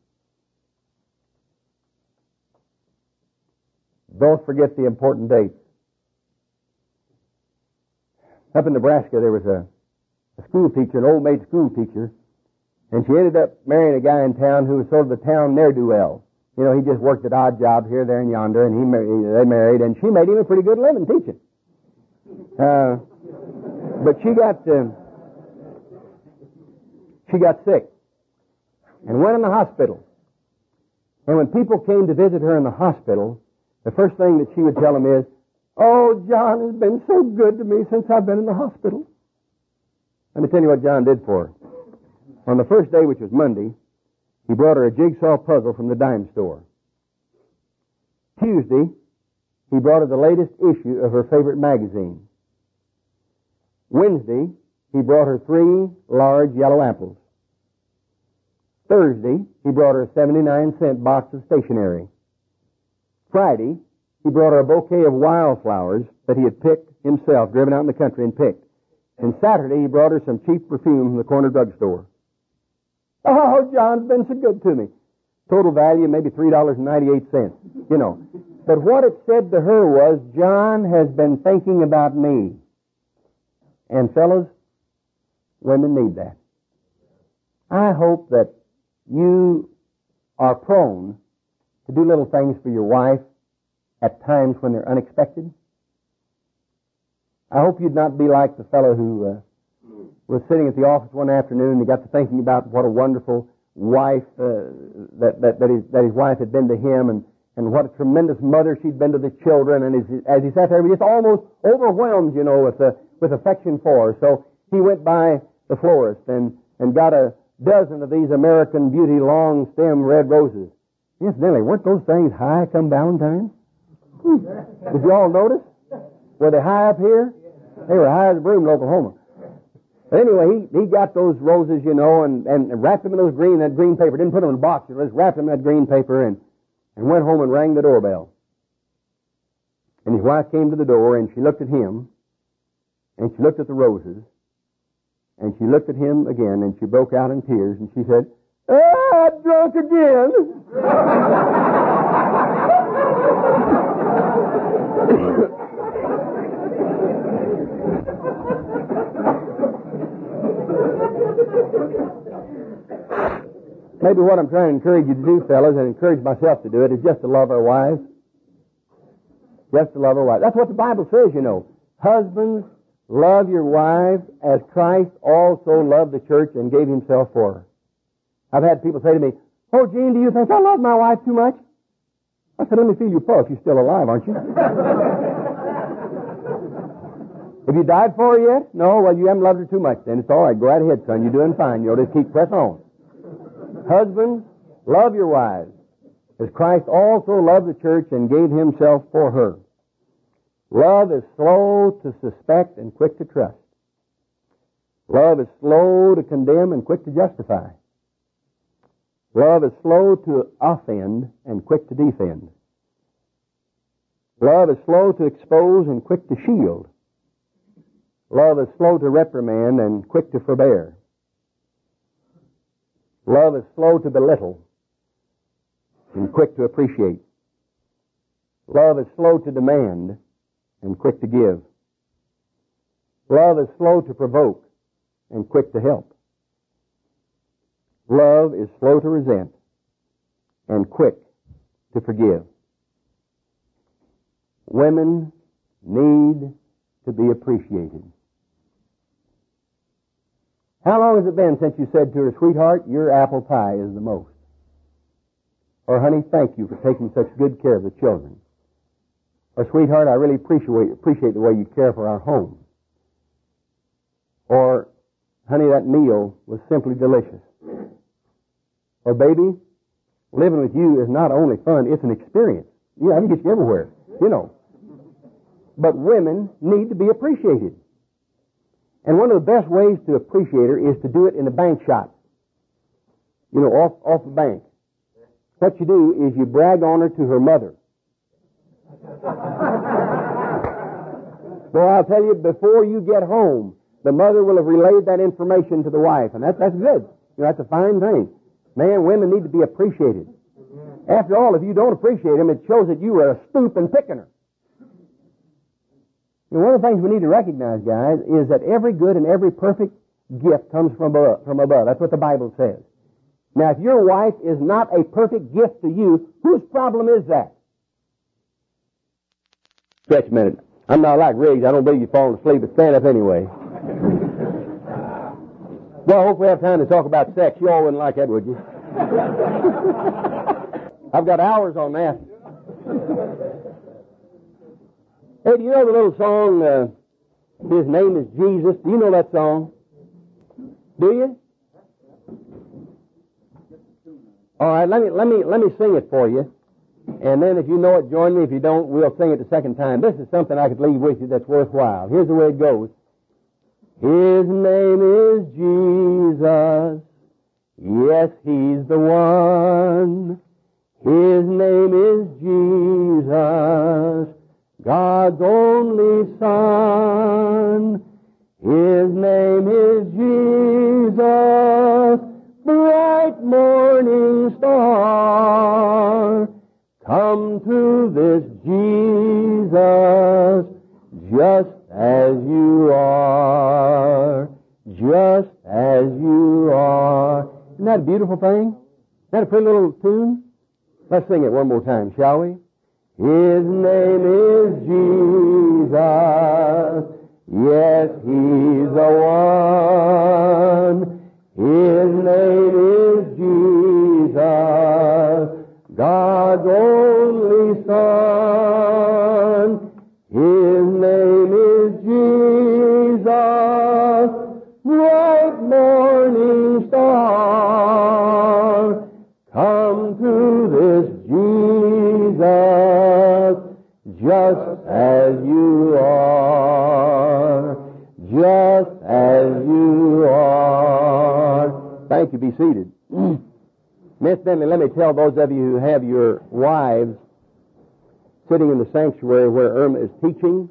Don't forget the important dates. Up in Nebraska, there was a school teacher, an old maid school teacher, and she ended up marrying a guy in town who was sort of the town ne'er-do-well. You know, he just worked at odd jobs here, there, and yonder, and they married, and she made him a pretty good living teaching. But she got sick and went in the hospital. And when people came to visit her in the hospital, the first thing that she would tell them is, "Oh, John has been so good to me since I've been in the hospital." Let me tell you what John did for her. On the first day, which was Monday, he brought her a jigsaw puzzle from the dime store. Tuesday, he brought her the latest issue of her favorite magazine. Wednesday, he brought her 3 large yellow apples. Thursday, he brought her a 79-cent box of stationery. Friday, he brought her a bouquet of wildflowers that he had picked himself, driven out in the country and picked. And Saturday, he brought her some cheap perfume from the corner drugstore. "Oh, John's been so good to me." Total value, maybe $3.98, you know. But what it said to her was, John has been thinking about me. And fellas, women need that. I hope that you are prone to do little things for your wife at times when they're unexpected. I hope you'd not be like the fellow who was sitting at the office one afternoon and he got to thinking about what a wonderful wife that his wife had been to him, and what a tremendous mother she'd been to the children. And as he sat there, he was just almost overwhelmed, you know, with affection for her. So he went by the florist and got a dozen of these American Beauty long stem red roses. Incidentally, weren't those things high come Valentine's? Did you all notice? Were they high up here? They were high as a broom in Oklahoma. But anyway, he got those roses, you know, and wrapped them in that green paper. Didn't put them in a box. Just wrapped them in that green paper and went home and rang the doorbell. And his wife came to the door and she looked at him and she looked at the roses and she looked at him again and she broke out in tears and she said, "Drunk again." Maybe what I'm trying to encourage you to do, fellas, and encourage myself to do it, is just to love our wives. Just to love our wives. That's what the Bible says, you know. Husbands, love your wives as Christ also loved the church and gave himself for her. I've had people say to me, "Oh, Gene, do you think I love my wife too much?" I said, "Let me feel your pulse. You're still alive, aren't you?" "Have you died for her yet?" "No." "Well, you haven't loved her too much then. It's all right. Go right ahead, son. You're doing fine. You'll just keep pressing on." Husbands, love your wives as Christ also loved the church and gave himself for her. Love is slow to suspect and quick to trust. Love is slow to condemn and quick to justify. Love is slow to offend and quick to defend. Love is slow to expose and quick to shield. Love is slow to reprimand and quick to forbear. Love is slow to belittle and quick to appreciate. Love is slow to demand and quick to give. Love is slow to provoke and quick to help. Love is slow to resent and quick to forgive. Women need to be appreciated. How long has it been since you said to her, "Sweetheart, your apple pie is the most"? Or, "Honey, thank you for taking such good care of the children"? Or, "Sweetheart, I really appreciate the way you care for our home"? Or, "Honey, that meal was simply delicious"? Or, "Baby, living with you is not only fun, it's an experience. I can get you everywhere, But women need to be appreciated. And one of the best ways to appreciate her is to do it in a bank shot. Off the bank. What you do is you brag on her to her mother. Well, I'll tell you, before you get home, the mother will have relayed that information to the wife, and that's good. That's a fine thing. Man, women need to be appreciated. After all, if you don't appreciate them, it shows that you are a stoop and picking her. One of the things we need to recognize, guys, is that every good and every perfect gift comes from above. That's what the Bible says. Now, if your wife is not a perfect gift to you, whose problem is that? Stretch a minute. I'm not like Riggs. I don't believe you're falling asleep, but stand up anyway. Well, I hope we have time to talk about sex. You all wouldn't like that, would you? I've got hours on that. Hey, do you know the little song, His Name is Jesus? Do you know that song? Do you? All right, let me sing it for you. And then if you know it, join me. If you don't, we'll sing it the second time. This is something I could leave with you that's worthwhile. Here's the way it goes. His name is Jesus. Yes, He's the one. His name is Jesus, God's only Son. His name is Jesus, bright morning star. Come to this Jesus, just as you are, just as you are. Isn't that a beautiful thing? Isn't that a pretty little tune? Let's sing it one more time, shall we? His name is Jesus. Yes, He's the one. His name is Jesus, God's only Son. His name is Jesus, bright morning star. Come to this Jesus, just as you are, just as you are. Thank you. Be seated. Miss Bentley, let me tell those of you who have your wives sitting in the sanctuary where Irma is teaching,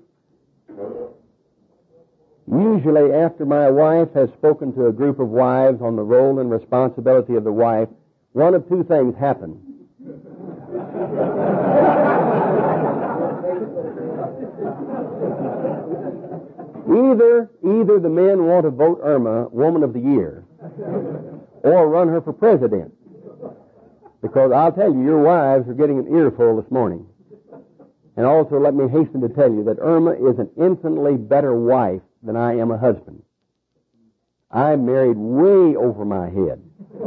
usually after my wife has spoken to a group of wives on the role and responsibility of the wife, one of two things happen. Either the men want to vote Irma Woman of the Year or run her for president. Because I'll tell you, your wives are getting an earful this morning. And also let me hasten to tell you that Irma is an infinitely better wife than I am a husband. I'm married way over my head.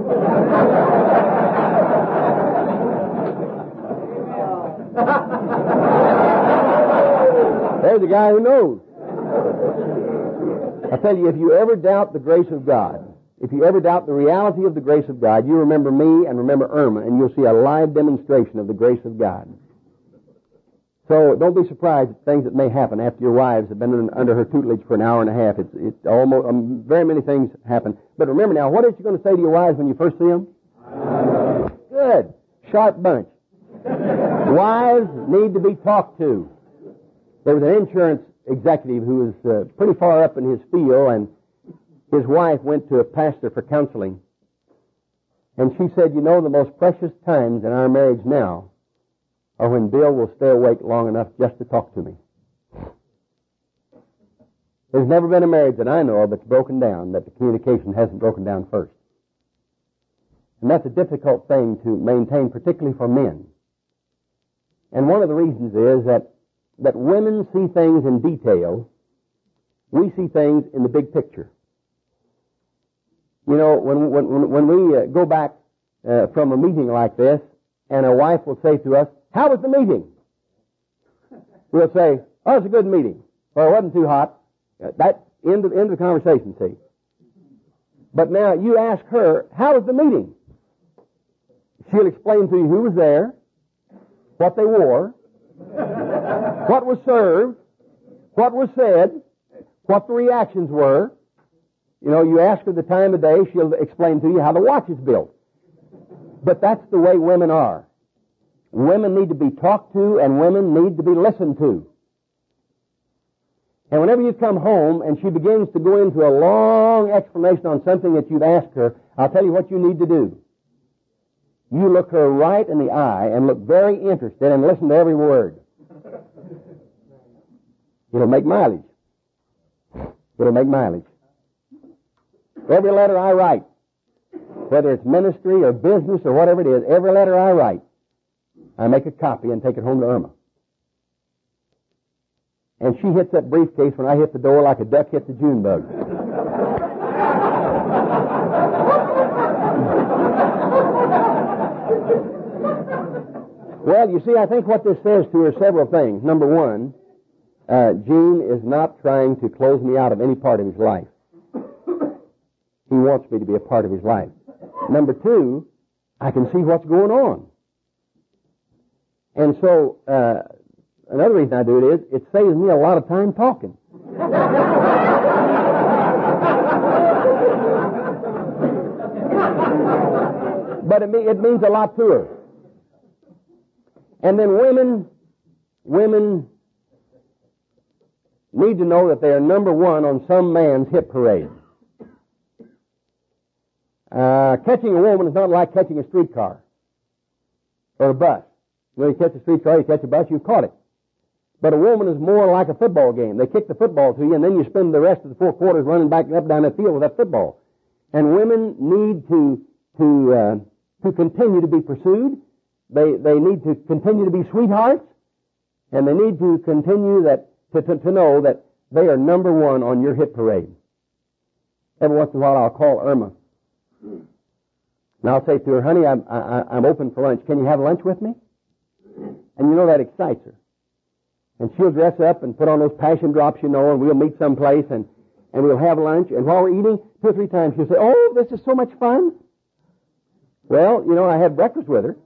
There's a guy who knows. I tell you, if you ever doubt the grace of God, if you ever doubt the reality of the grace of God, you remember me and remember Irma, and you'll see a live demonstration of the grace of God. So don't be surprised at things that may happen after your wives have been under her tutelage for an hour and a half. It's almost very many things happen. But remember now, what are you going to say to your wives when you first see them? Good, sharp bunch. Wives need to be talked to. There was an insurance executive who was pretty far up in his field, and his wife went to a pastor for counseling. And she said, you know, the most precious times in our marriage now are when Bill will stay awake long enough just to talk to me. There's never been a marriage that I know of that's broken down, that the communication hasn't broken down first. And that's a difficult thing to maintain, particularly for men. And one of the reasons is that women see things in detail. We see things in the big picture. You know, when we go back from a meeting like this, and a wife will say to us, how was the meeting? We'll say, oh, it's a good meeting. Or it wasn't too hot. That end of the conversation, see. But now you ask her, how was the meeting? She'll explain to you who was there, what they wore, what was served, what was said, what the reactions were. You know, you ask her the time of day, she'll explain to you how the watch is built. But that's the way women are. Women need to be talked to, and women need to be listened to. And whenever you come home and she begins to go into a long explanation on something that you've asked her, I'll tell you what you need to do. You look her right in the eye and look very interested and listen to every word. It'll make mileage. It'll make mileage. Every letter I write, whether it's ministry or business or whatever it is, every letter I write, I make a copy and take it home to Irma. And she hits that briefcase when I hit the door like a duck hits a June bug. Well, you see, I think what this says to her several things. Number one, Gene is not trying to close me out of any part of his life. He wants me to be a part of his life. Number two, I can see what's going on. And so, another reason I do it is, it saves me a lot of time talking. But it means a lot to her. And then women need to know that they are number one on some man's hit parade. Catching a woman is not like catching a streetcar or a bus. You know, you catch a streetcar, you catch a bus, you've caught it. But a woman is more like a football game. They kick the football to you, and then you spend the rest of the 4 quarters running back and up down the field with that football. And women need to continue to be pursued. They need to continue to be sweethearts, and they need to continue to know that they are number one on your hit parade. Every once in a while, I'll call Irma, and I'll say to her, "Honey, I'm open for lunch. Can you have lunch with me?" And you know that excites her. And she'll dress up and put on those passion drops, you know, and we'll meet someplace and we'll have lunch. And while we're eating, 2 or 3 times she'll say, "Oh, this is so much fun." Well, you know, I had breakfast with her.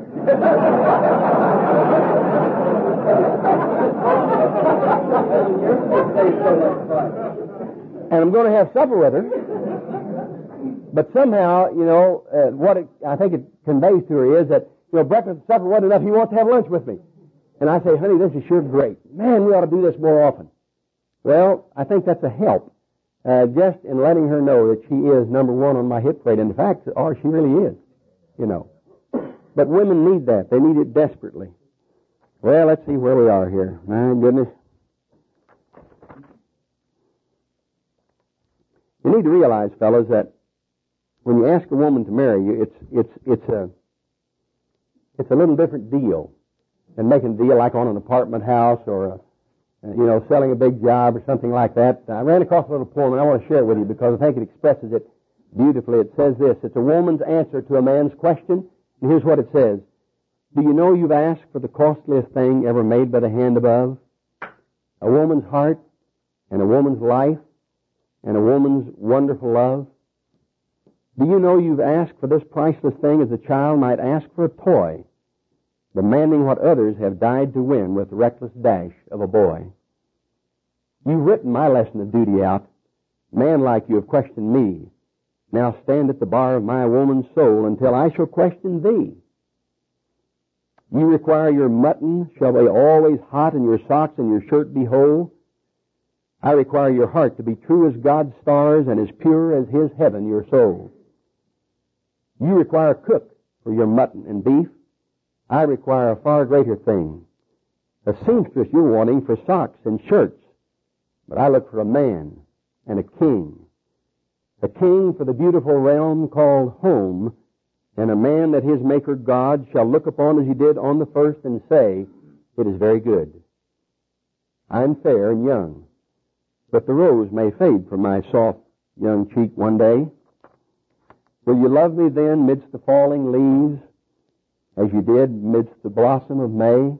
And I'm going to have supper with her. But somehow, you know, I think it conveys to her is that, you know, breakfast and supper wasn't enough. He wants to have lunch with me. And I say, "Honey, this is sure great. Man, we ought to do this more often." Well, I think that's a help, just in letting her know that she is number one on my hit parade. And in fact, she really is, you know. But women need that. They need it desperately. Well, let's see where we are here. My goodness. You need to realize, fellas, that when you ask a woman to marry you, it's a little different deal than making a deal like on an apartment house or selling a big job or something like that. I ran across a little poem, and I want to share it with you because I think it expresses it beautifully. It says this: it's a woman's answer to a man's question. And here's what it says: "Do you know you've asked for the costliest thing ever made by the hand above? A woman's heart, and a woman's life, and a woman's wonderful love. Do you know you've asked for this priceless thing as a child might ask for a toy, demanding what others have died to win with the reckless dash of a boy? You've written my lesson of duty out. Man like you have questioned me. Now stand at the bar of my woman's soul until I shall question thee. You require your mutton shall be always hot and your socks and your shirt be whole. I require your heart to be true as God's stars and as pure as His heaven your soul. You require a cook for your mutton and beef. I require a far greater thing. A seamstress you're wanting for socks and shirts. But I look for a man and a king. A king for the beautiful realm called home, and a man that his Maker God shall look upon as He did on the first and say, it is very good. I'm fair and young, but the rose may fade from my soft young cheek one day. Will you love me then midst the falling leaves, as you did midst the blossom of May?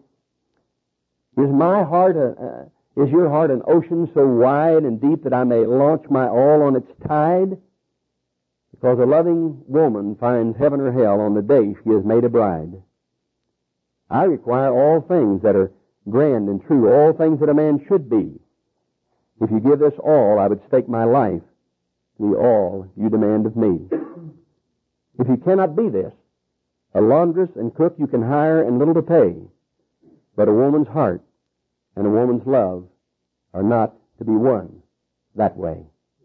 Is your heart an ocean so wide and deep that I may launch my all on its tide? Because a loving woman finds heaven or hell on the day she is made a bride. I require all things that are grand and true, all things that a man should be. If you give this all, I would stake my life to be all you demand of me. If you cannot be this, a laundress and cook you can hire and little to pay, but a woman's heart and a woman's love are not to be won that way.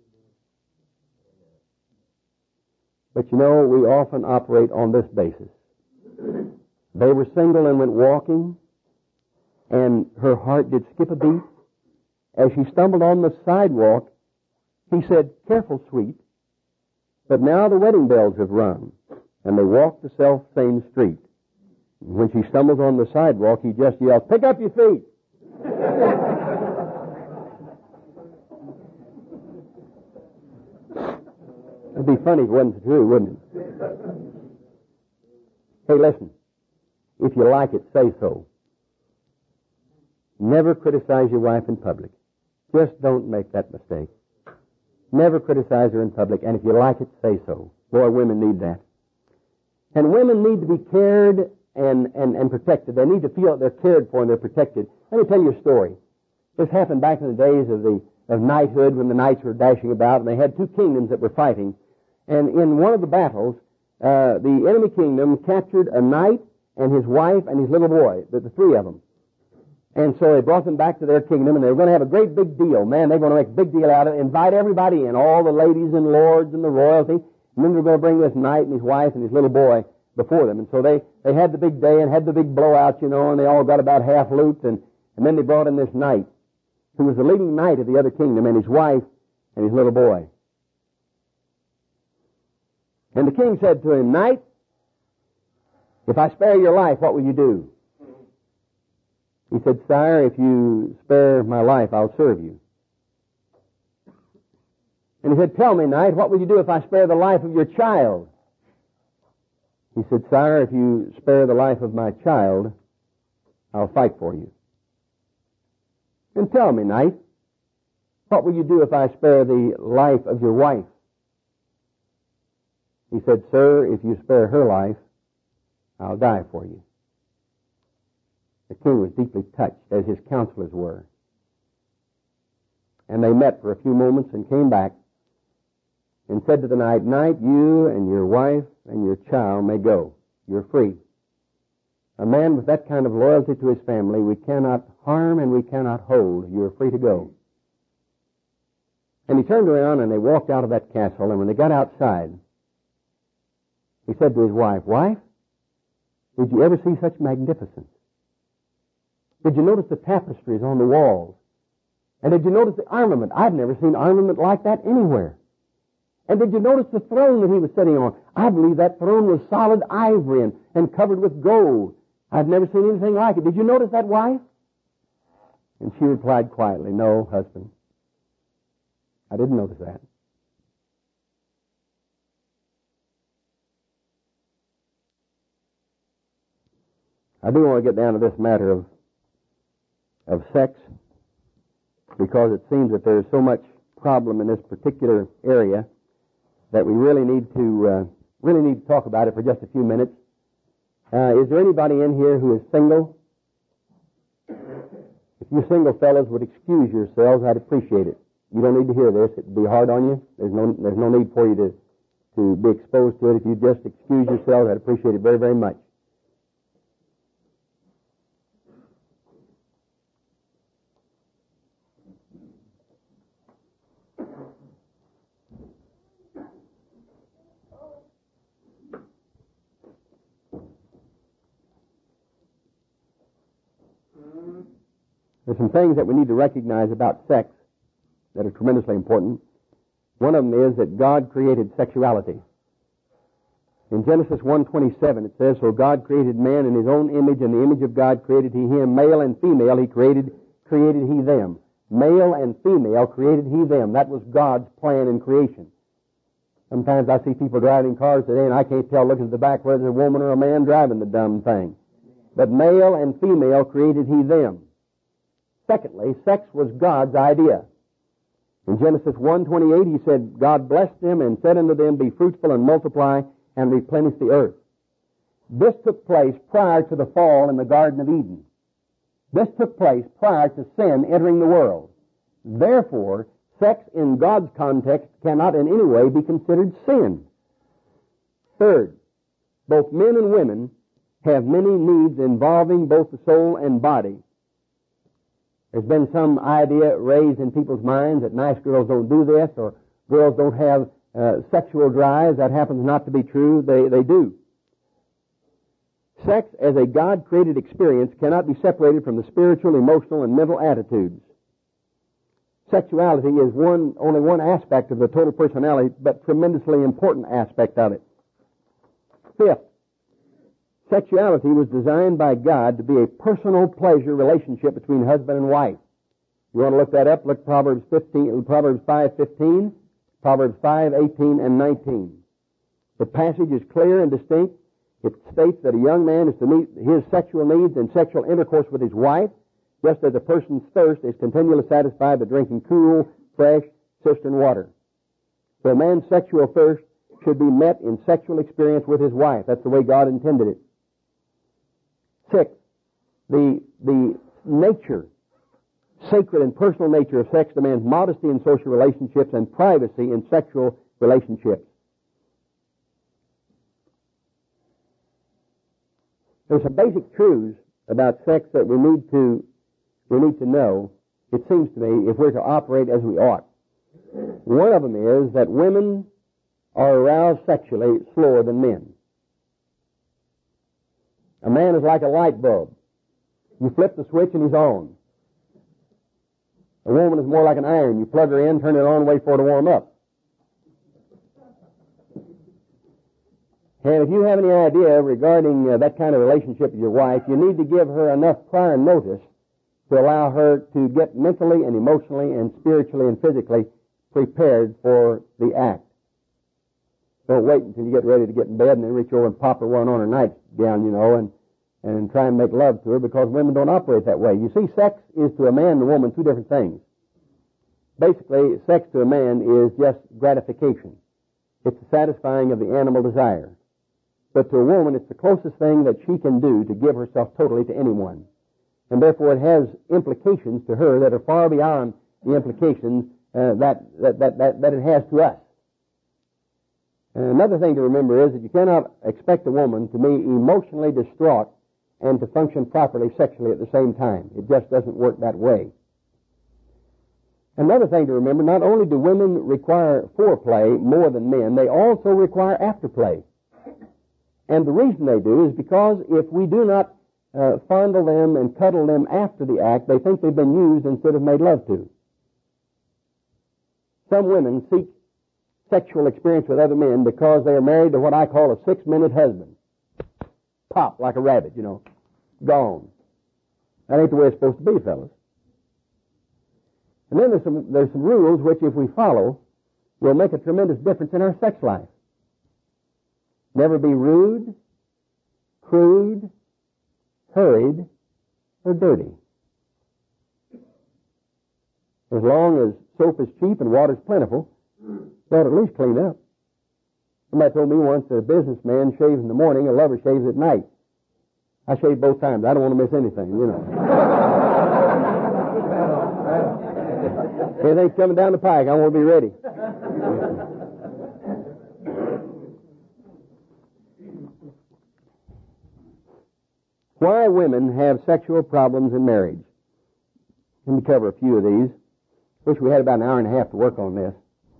But you know, we often operate on this basis. They were single and went walking, and her heart did skip a beat. As she stumbled on the sidewalk, he said, "Careful, sweet." But now the wedding bells have rung, and they walk the self-same street. When she stumbles on the sidewalk, he just yells, "Pick up your feet!" It'd be funny if it wasn't true, wouldn't it? Hey, listen. If you like it, say so. Never criticize your wife in public. Just don't make that mistake. Never criticize her in public, and if you like it, say so. Boy, women need that. And women need to be cared and protected. They need to feel that they're cared for and they're protected. Let me tell you a story. This happened back in the days of knighthood, when the knights were dashing about, and they had two kingdoms that were fighting. And in one of the battles, the enemy kingdom captured a knight and his wife and his little boy, the three of them. And so they brought them back to their kingdom, and they were going to have a great big deal. Man, they're going to make a big deal out of it, invite everybody in, all the ladies and lords and the royalty. And then they're going to bring this knight and his wife and his little boy before them. And so they had the big day and had the big blowout, you know, and they all got about half looped. And then they brought in this knight, who was the leading knight of the other kingdom, and his wife and his little boy. And the king said to him, "Knight, if I spare your life, what will you do?" He said, "Sire, if you spare my life, I'll serve you." And he said, "Tell me, knight, what will you do if I spare the life of your child?" He said, "Sire, if you spare the life of my child, I'll fight for you." "And tell me, knight, what will you do if I spare the life of your wife?" He said, "Sir, if you spare her life, I'll die for you." The king was deeply touched, as his counselors were. And they met for a few moments and came back and said to the knight, "Knight, you and your wife and your child may go. You're free." A man with that kind of loyalty to his family, we cannot harm and we cannot hold. You're free to go. And he turned around and they walked out of that castle, and when they got outside, he said to his wife, "Wife, did you ever see such magnificence? Did you notice the tapestries on the walls? And did you notice the armament? I've never seen armament like that anywhere. And did you notice the throne that he was sitting on? I believe that throne was solid ivory and covered with gold. I've never seen anything like it. Did you notice that, wife?" And she replied quietly, "No, husband, I didn't notice that." I do want to get down to this matter of sex, because it seems that there's so much problem in this particular area that we really need to talk about it for just a few minutes. Is there anybody in here who is single? If you single fellows would excuse yourselves, I'd appreciate it. You don't need to hear this. It'd be hard on you. There's no need for you to be exposed to it. If you just excuse yourselves, I'd appreciate it very, very much. There's some things that we need to recognize about sex that are tremendously important. One of them is that God created sexuality. In Genesis 1:27 it says, "So God created man in his own image, and the image of God created he him. Male and female he created he them." Male and female created he them. That was God's plan in creation. Sometimes I see people driving cars today, and I can't tell looking at the back whether it's a woman or a man driving the dumb thing. But male and female created he them. Secondly, sex was God's idea. In Genesis 1:28, he said, God blessed them and said unto them, be fruitful and multiply and replenish the earth. This took place prior to the fall in the Garden of Eden. This took place prior to sin entering the world. Therefore, sex in God's context cannot in any way be considered sin. Third, both men and women have many needs involving both the soul and body. There's been some idea raised in people's minds that nice girls don't do this, or girls don't have sexual drives. That happens not to be true. They do. Sex as a God-created experience cannot be separated from the spiritual, emotional, and mental attitudes. Sexuality is only one aspect of the total personality, but tremendously important aspect of it. Fifth, sexuality was designed by God to be a personal pleasure relationship between husband and wife. You want to look that up? Look at Proverbs 5:15, Proverbs 5:18 and 19. The passage is clear and distinct. It states that a young man is to meet his sexual needs in sexual intercourse with his wife, just as a person's thirst is continually satisfied by drinking cool, fresh, cistern water. So a man's sexual thirst should be met in sexual experience with his wife. That's the way God intended it. Sixth, the nature, sacred and personal nature of sex demands modesty in social relationships and privacy in sexual relationships. There's some basic truths about sex that we need to know, it seems to me, if we're to operate as we ought. One of them is that women are aroused sexually slower than men. A man is like a light bulb. You flip the switch and he's on. A woman is more like an iron. You plug her in, turn it on, wait for it to warm up. And if you have any idea regarding that kind of relationship with your wife, you need to give her enough prior notice to allow her to get mentally and emotionally and spiritually and physically prepared for the act. Don't wait until you get ready to get in bed and then reach over and pop her one on her nightgown, and try and make love to her, because women don't operate that way. You see, sex is to a man and a woman two different things. Basically, sex to a man is just gratification. It's the satisfying of the animal desire. But to a woman, it's the closest thing that she can do to give herself totally to anyone. And therefore it has implications to her that are far beyond the implications that it has to us. And another thing to remember is that you cannot expect a woman to be emotionally distraught and to function properly sexually at the same time. It just doesn't work that way. Another thing to remember, not only do women require foreplay more than men, they also require afterplay. And the reason they do is because if we do not fondle them and cuddle them after the act, they think they've been used instead of made love to. Some women seek sexual experience with other men because they are married to what I call a 6-minute husband. Pop, like a rabbit, gone. That ain't the way it's supposed to be, fellas. And then there's some rules which, if we follow, will make a tremendous difference in our sex life. Never be rude, crude, hurried, or dirty. As long as soap is cheap and water's plentiful, you ought to at least clean up. Somebody told me once that a businessman shaves in the morning, a lover shaves at night. I shave both times. I don't want to miss anything, Anything's coming down the pike, I want to be ready. Why women have sexual problems in marriage. Let me cover a few of these. Wish we had about an hour and a half to work on this.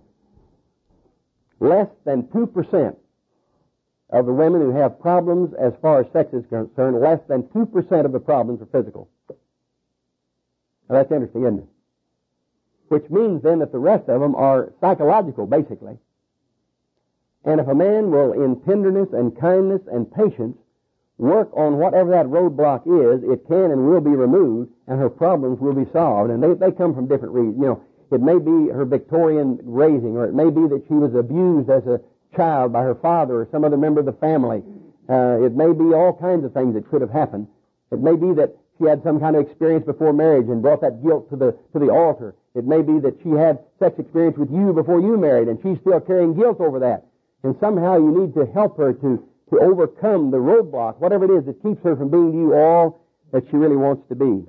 Less than 2% of the women who have problems as far as sex is concerned, less than 2% of the problems are physical. Now that's interesting, isn't it? Which means then that the rest of them are psychological, basically. And if a man will, in tenderness and kindness and patience, work on whatever that roadblock is, it can and will be removed, and her problems will be solved. And they come from different reasons. It may be her Victorian raising, or it may be that she was abused as a child by her father or some other member of the family. It may be all kinds of things that could have happened. It may be that she had some kind of experience before marriage and brought that guilt to the altar. It may be that she had sex experience with you before you married, and she's still carrying guilt over that. And somehow you need to help her to overcome the roadblock, whatever it is that keeps her from being to you all that she really wants to be.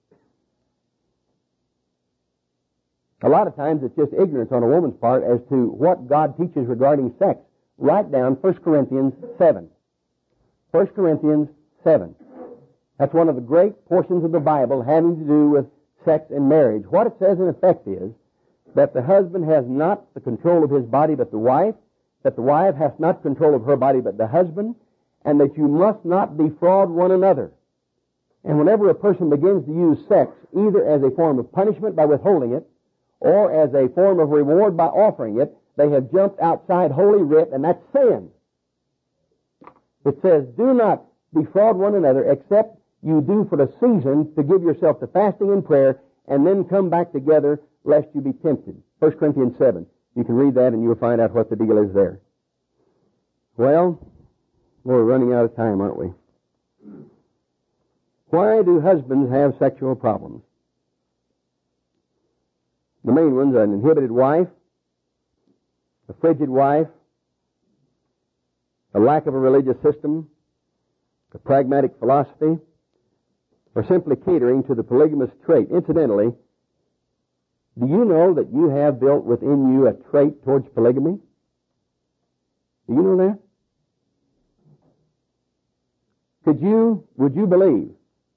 A lot of times it's just ignorance on a woman's part as to what God teaches regarding sex. Write down 1 Corinthians 7. 1 Corinthians 7. That's one of the great portions of the Bible having to do with sex and marriage. What it says in effect is that the husband has not the control of his body but the wife, that the wife has not control of her body but the husband, and that you must not defraud one another. And whenever a person begins to use sex either as a form of punishment by withholding it, or as a form of reward by offering it, they have jumped outside Holy Writ, and that's sin. It says, do not defraud one another except you do for the season to give yourself to fasting and prayer, and then come back together lest you be tempted. 1 Corinthians 7. You can read that and you'll find out what the deal is there. Well, we're running out of time, aren't we? Why do husbands have sexual problems? The main ones are an inhibited wife, a frigid wife, a lack of a religious system, a pragmatic philosophy, or simply catering to the polygamous trait. Incidentally, do you know that you have built within you a trait towards polygamy? Do you know that? Would you believe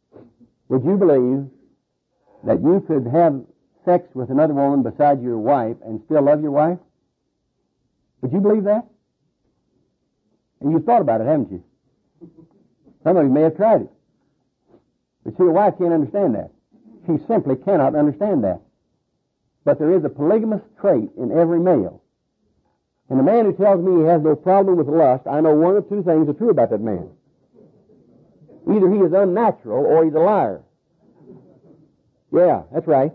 that you could have sex with another woman besides your wife and still love your wife? Would you believe that? And you've thought about it, haven't you? Some of you may have tried it. But see, a wife can't understand that. She simply cannot understand that. But there is a polygamous trait in every male. And the man who tells me he has no problem with lust, I know one of two things are true about that man. Either he is unnatural or he's a liar. Yeah, that's right.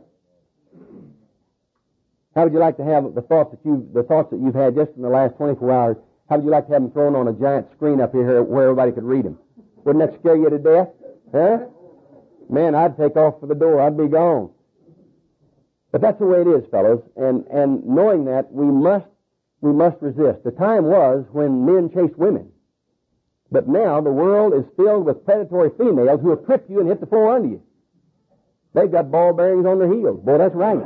How would you like to have the thoughts that you've had just in the last 24 hours? How would you like to have them thrown on a giant screen up here where everybody could read them? Wouldn't that scare you to death? Huh? Man, I'd take off for the door. I'd be gone. But that's the way it is, fellows. And knowing that, we must resist. The time was when men chased women. But now the world is filled with predatory females who will trip you and hit the floor under you. They've got ball bearings on their heels. Boy, that's right.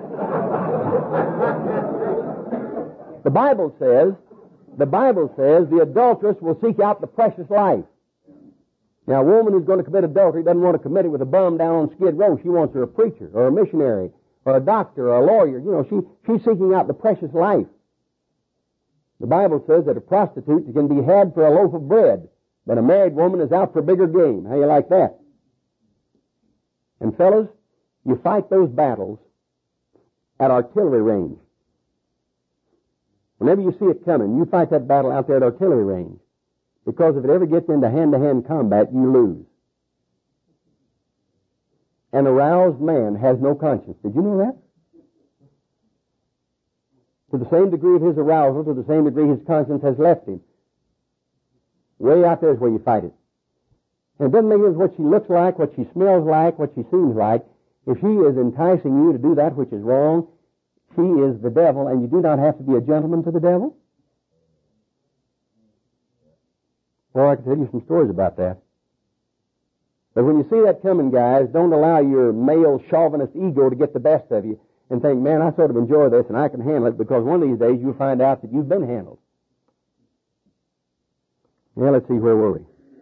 The Bible says the adulteress will seek out the precious life. Now, a woman who's going to commit adultery doesn't want to commit it with a bum down on Skid Row. She wants her a preacher or a missionary or a doctor or a lawyer. You know, she's seeking out the precious life. The Bible says that a prostitute can be had for a loaf of bread, but a married woman is out for bigger game. How you like that? And fellas, you fight those battles at artillery range. Whenever you see it coming, you fight that battle out there at artillery range. Because if it ever gets into hand-to-hand combat, you lose. An aroused man has no conscience. Did you know that? To the same degree of his arousal, to the same degree his conscience has left him. Way out there is where you fight it. And it doesn't make difference what she looks like, what she smells like, what she seems like. If she is enticing you to do that which is wrong, she is the devil, and you do not have to be a gentleman to the devil. Well, I can tell you some stories about that. But when you see that coming, guys, don't allow your male chauvinist ego to get the best of you and think, man, I sort of enjoy this and I can handle it, because one of these days you'll find out that you've been handled. Now, let's see, where were we?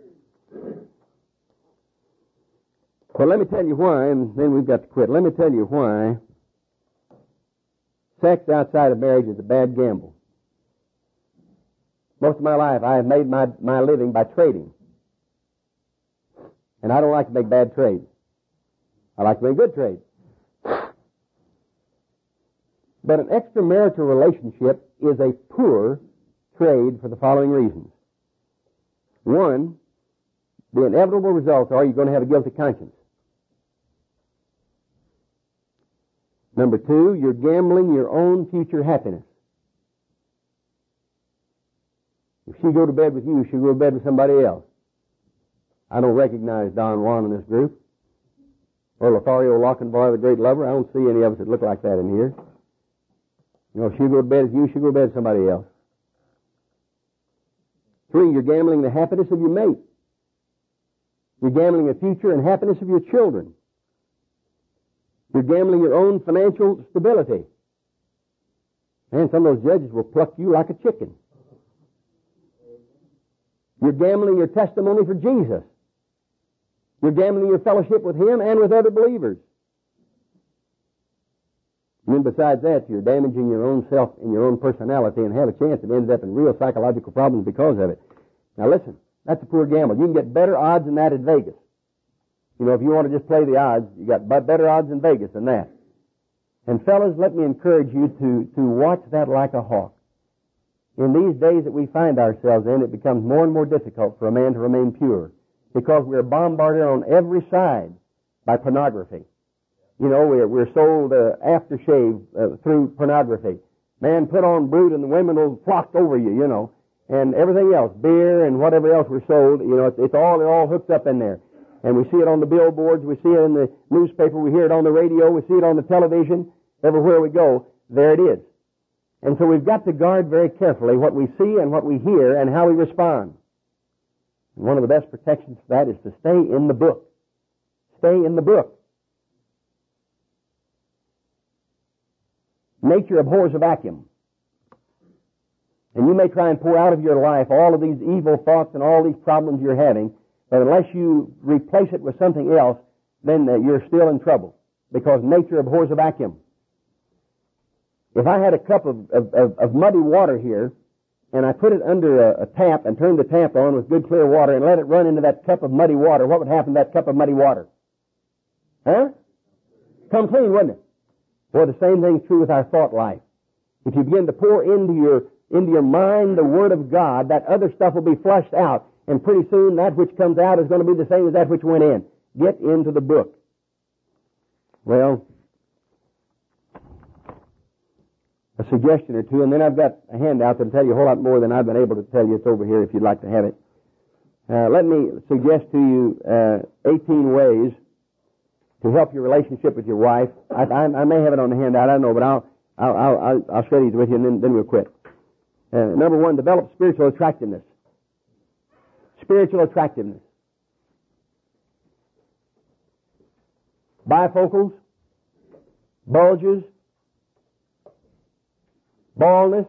Well, let me tell you why, and then we've got to quit. Let me tell you why sex outside of marriage is a bad gamble. Most of my life I have made my living by trading. And I don't like to make bad trades. I like to make good trades. But an extramarital relationship is a poor trade for the following reasons. One, the inevitable results are you're going to have a guilty conscience. Number two, you're gambling your own future happiness. If she go to bed with you, she'll go to bed with somebody else. I don't recognize Don Juan in this group. Or Lothario Lochinvar, the great lover. I don't see any of us that look like that in here. You know, if she'll go to bed with you, she'll go to bed with somebody else. 3, you're gambling the happiness of your mate. You're gambling the future and happiness of your children. You're gambling your own financial stability. And some of those judges will pluck you like a chicken. You're gambling your testimony for Jesus. You're gambling your fellowship with Him and with other believers. And then besides that, you're damaging your own self and your own personality and have a chance it ends up in real psychological problems because of it. Now listen, that's a poor gamble. You can get better odds than that at Vegas. You know, if you want to just play the odds, you got better odds in Vegas than that. And fellas, let me encourage you to watch that like a hawk. In these days that we find ourselves in, it becomes more and more difficult for a man to remain pure because we're bombarded on every side by pornography. You know, we're sold aftershave through pornography. Man, put on Brute and the women will flock over you, you know, and everything else, beer and whatever else we're sold, you know, it all hooked up in there. And we see it on the billboards, we see it in the newspaper, we hear it on the radio, we see it on the television, everywhere we go, there it is. And so we've got to guard very carefully what we see and what we hear and how we respond. And one of the best protections for that is to stay in the book. Stay in the book. Nature abhors a vacuum. And you may try and pour out of your life all of these evil thoughts and all these problems you're having, but unless you replace it with something else, then you're still in trouble, because nature abhors a vacuum. If I had a cup of muddy water here, and I put it under a tap and turned the tap on with good clear water and let it run into that cup of muddy water, what would happen to that cup of muddy water? Huh? Come clean, wouldn't it? Well, the same thing's true with our thought life. If you begin to pour into your mind the Word of God, that other stuff will be flushed out, and pretty soon that which comes out is going to be the same as that which went in. Get into the book. Well, a suggestion or two, and then I've got a handout that'll tell you a whole lot more than I've been able to tell you. It's over here if you'd like to have it. Let me suggest to you 18 ways to help your relationship with your wife. I may have it on the handout, I don't know, but I'll share these with you, and then we'll quit. Number 1, develop spiritual attractiveness. Spiritual attractiveness. Bifocals, bulges, baldness.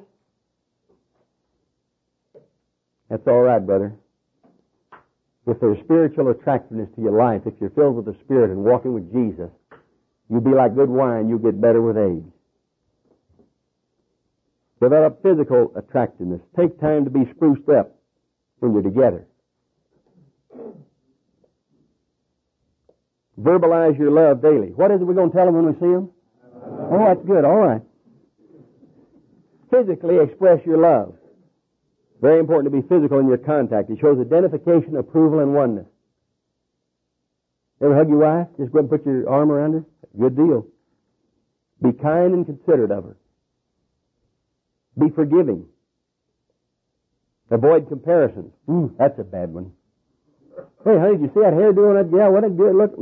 That's all right, brother. If there's spiritual attractiveness to your life, if you're filled with the Spirit and walking with Jesus, you'll be like good wine, you'll get better with age. Develop physical attractiveness. Take time to be spruced up when you're together. Verbalize your love daily. What is it we're going to tell them when we see them? Oh, that's good. All right. Physically express your love. Very important to be physical in your contact. It shows identification, approval, and oneness. Ever hug your wife? Just go ahead and put your arm around her? Good deal. Be kind and considerate of her. Be forgiving. Avoid comparisons. That's a bad one. Hey, honey, did you see that hair doing that? Yeah, what a good look.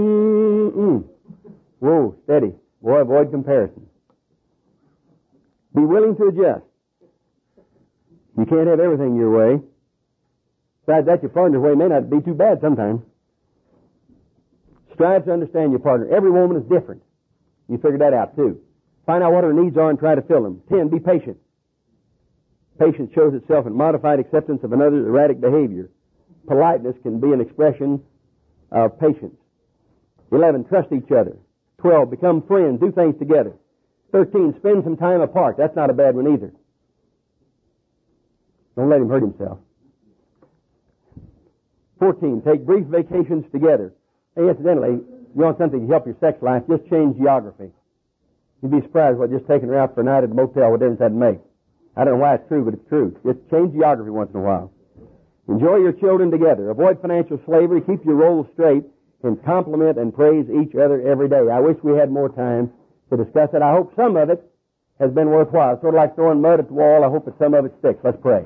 Whoa, steady. Boy, avoid comparisons. Be willing to adjust. You can't have everything your way. Besides that, your partner's way may not be too bad sometimes. Strive to understand your partner. Every woman is different. You figured that out too. Find out what her needs are and try to fill them. 10, be patient. Patience shows itself in modified acceptance of another's erratic behavior. Politeness can be an expression of patience. 11, trust each other. 12, become friends. Do things together. 13, spend some time apart. That's not a bad one either. Don't let him hurt himself. 14, take brief vacations together. Hey, incidentally, you want something to help your sex life, just change geography. You'd be surprised what just taking her out for a night at a motel, what difference that'd make. I don't know why it's true, but it's true. Just change geography once in a while. Enjoy your children together. Avoid financial slavery. Keep your roles straight. And compliment and praise each other every day. I wish we had more time to discuss it. I hope some of it has been worthwhile. Sort of like throwing mud at the wall. I hope that some of it sticks. Let's pray.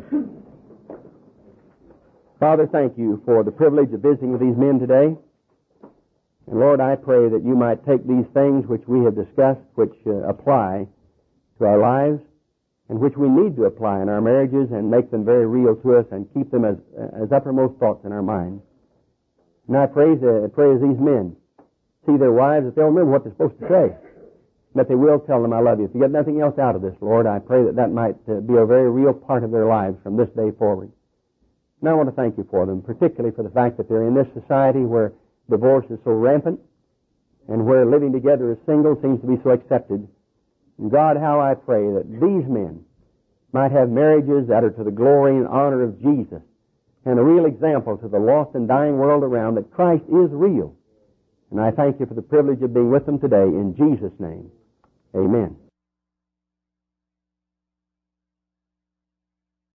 Father, thank you for the privilege of visiting with these men today. And Lord, I pray that you might take these things which we have discussed, which apply to our lives, and which we need to apply in our marriages, and make them very real to us and keep them as uppermost thoughts in our minds. And I pray as these men see their wives, that they'll remember what they're supposed to say, that they will tell them, I love you. If you get nothing else out of this, Lord, I pray that might be a very real part of their lives from this day forward. And I want to thank you for them, particularly for the fact that they're in this society where divorce is so rampant and where living together as single seems to be so accepted. And God, how I pray that these men might have marriages that are to the glory and honor of Jesus, and a real example to the lost and dying world around that Christ is real. And I thank you for the privilege of being with them today. In Jesus' name, amen.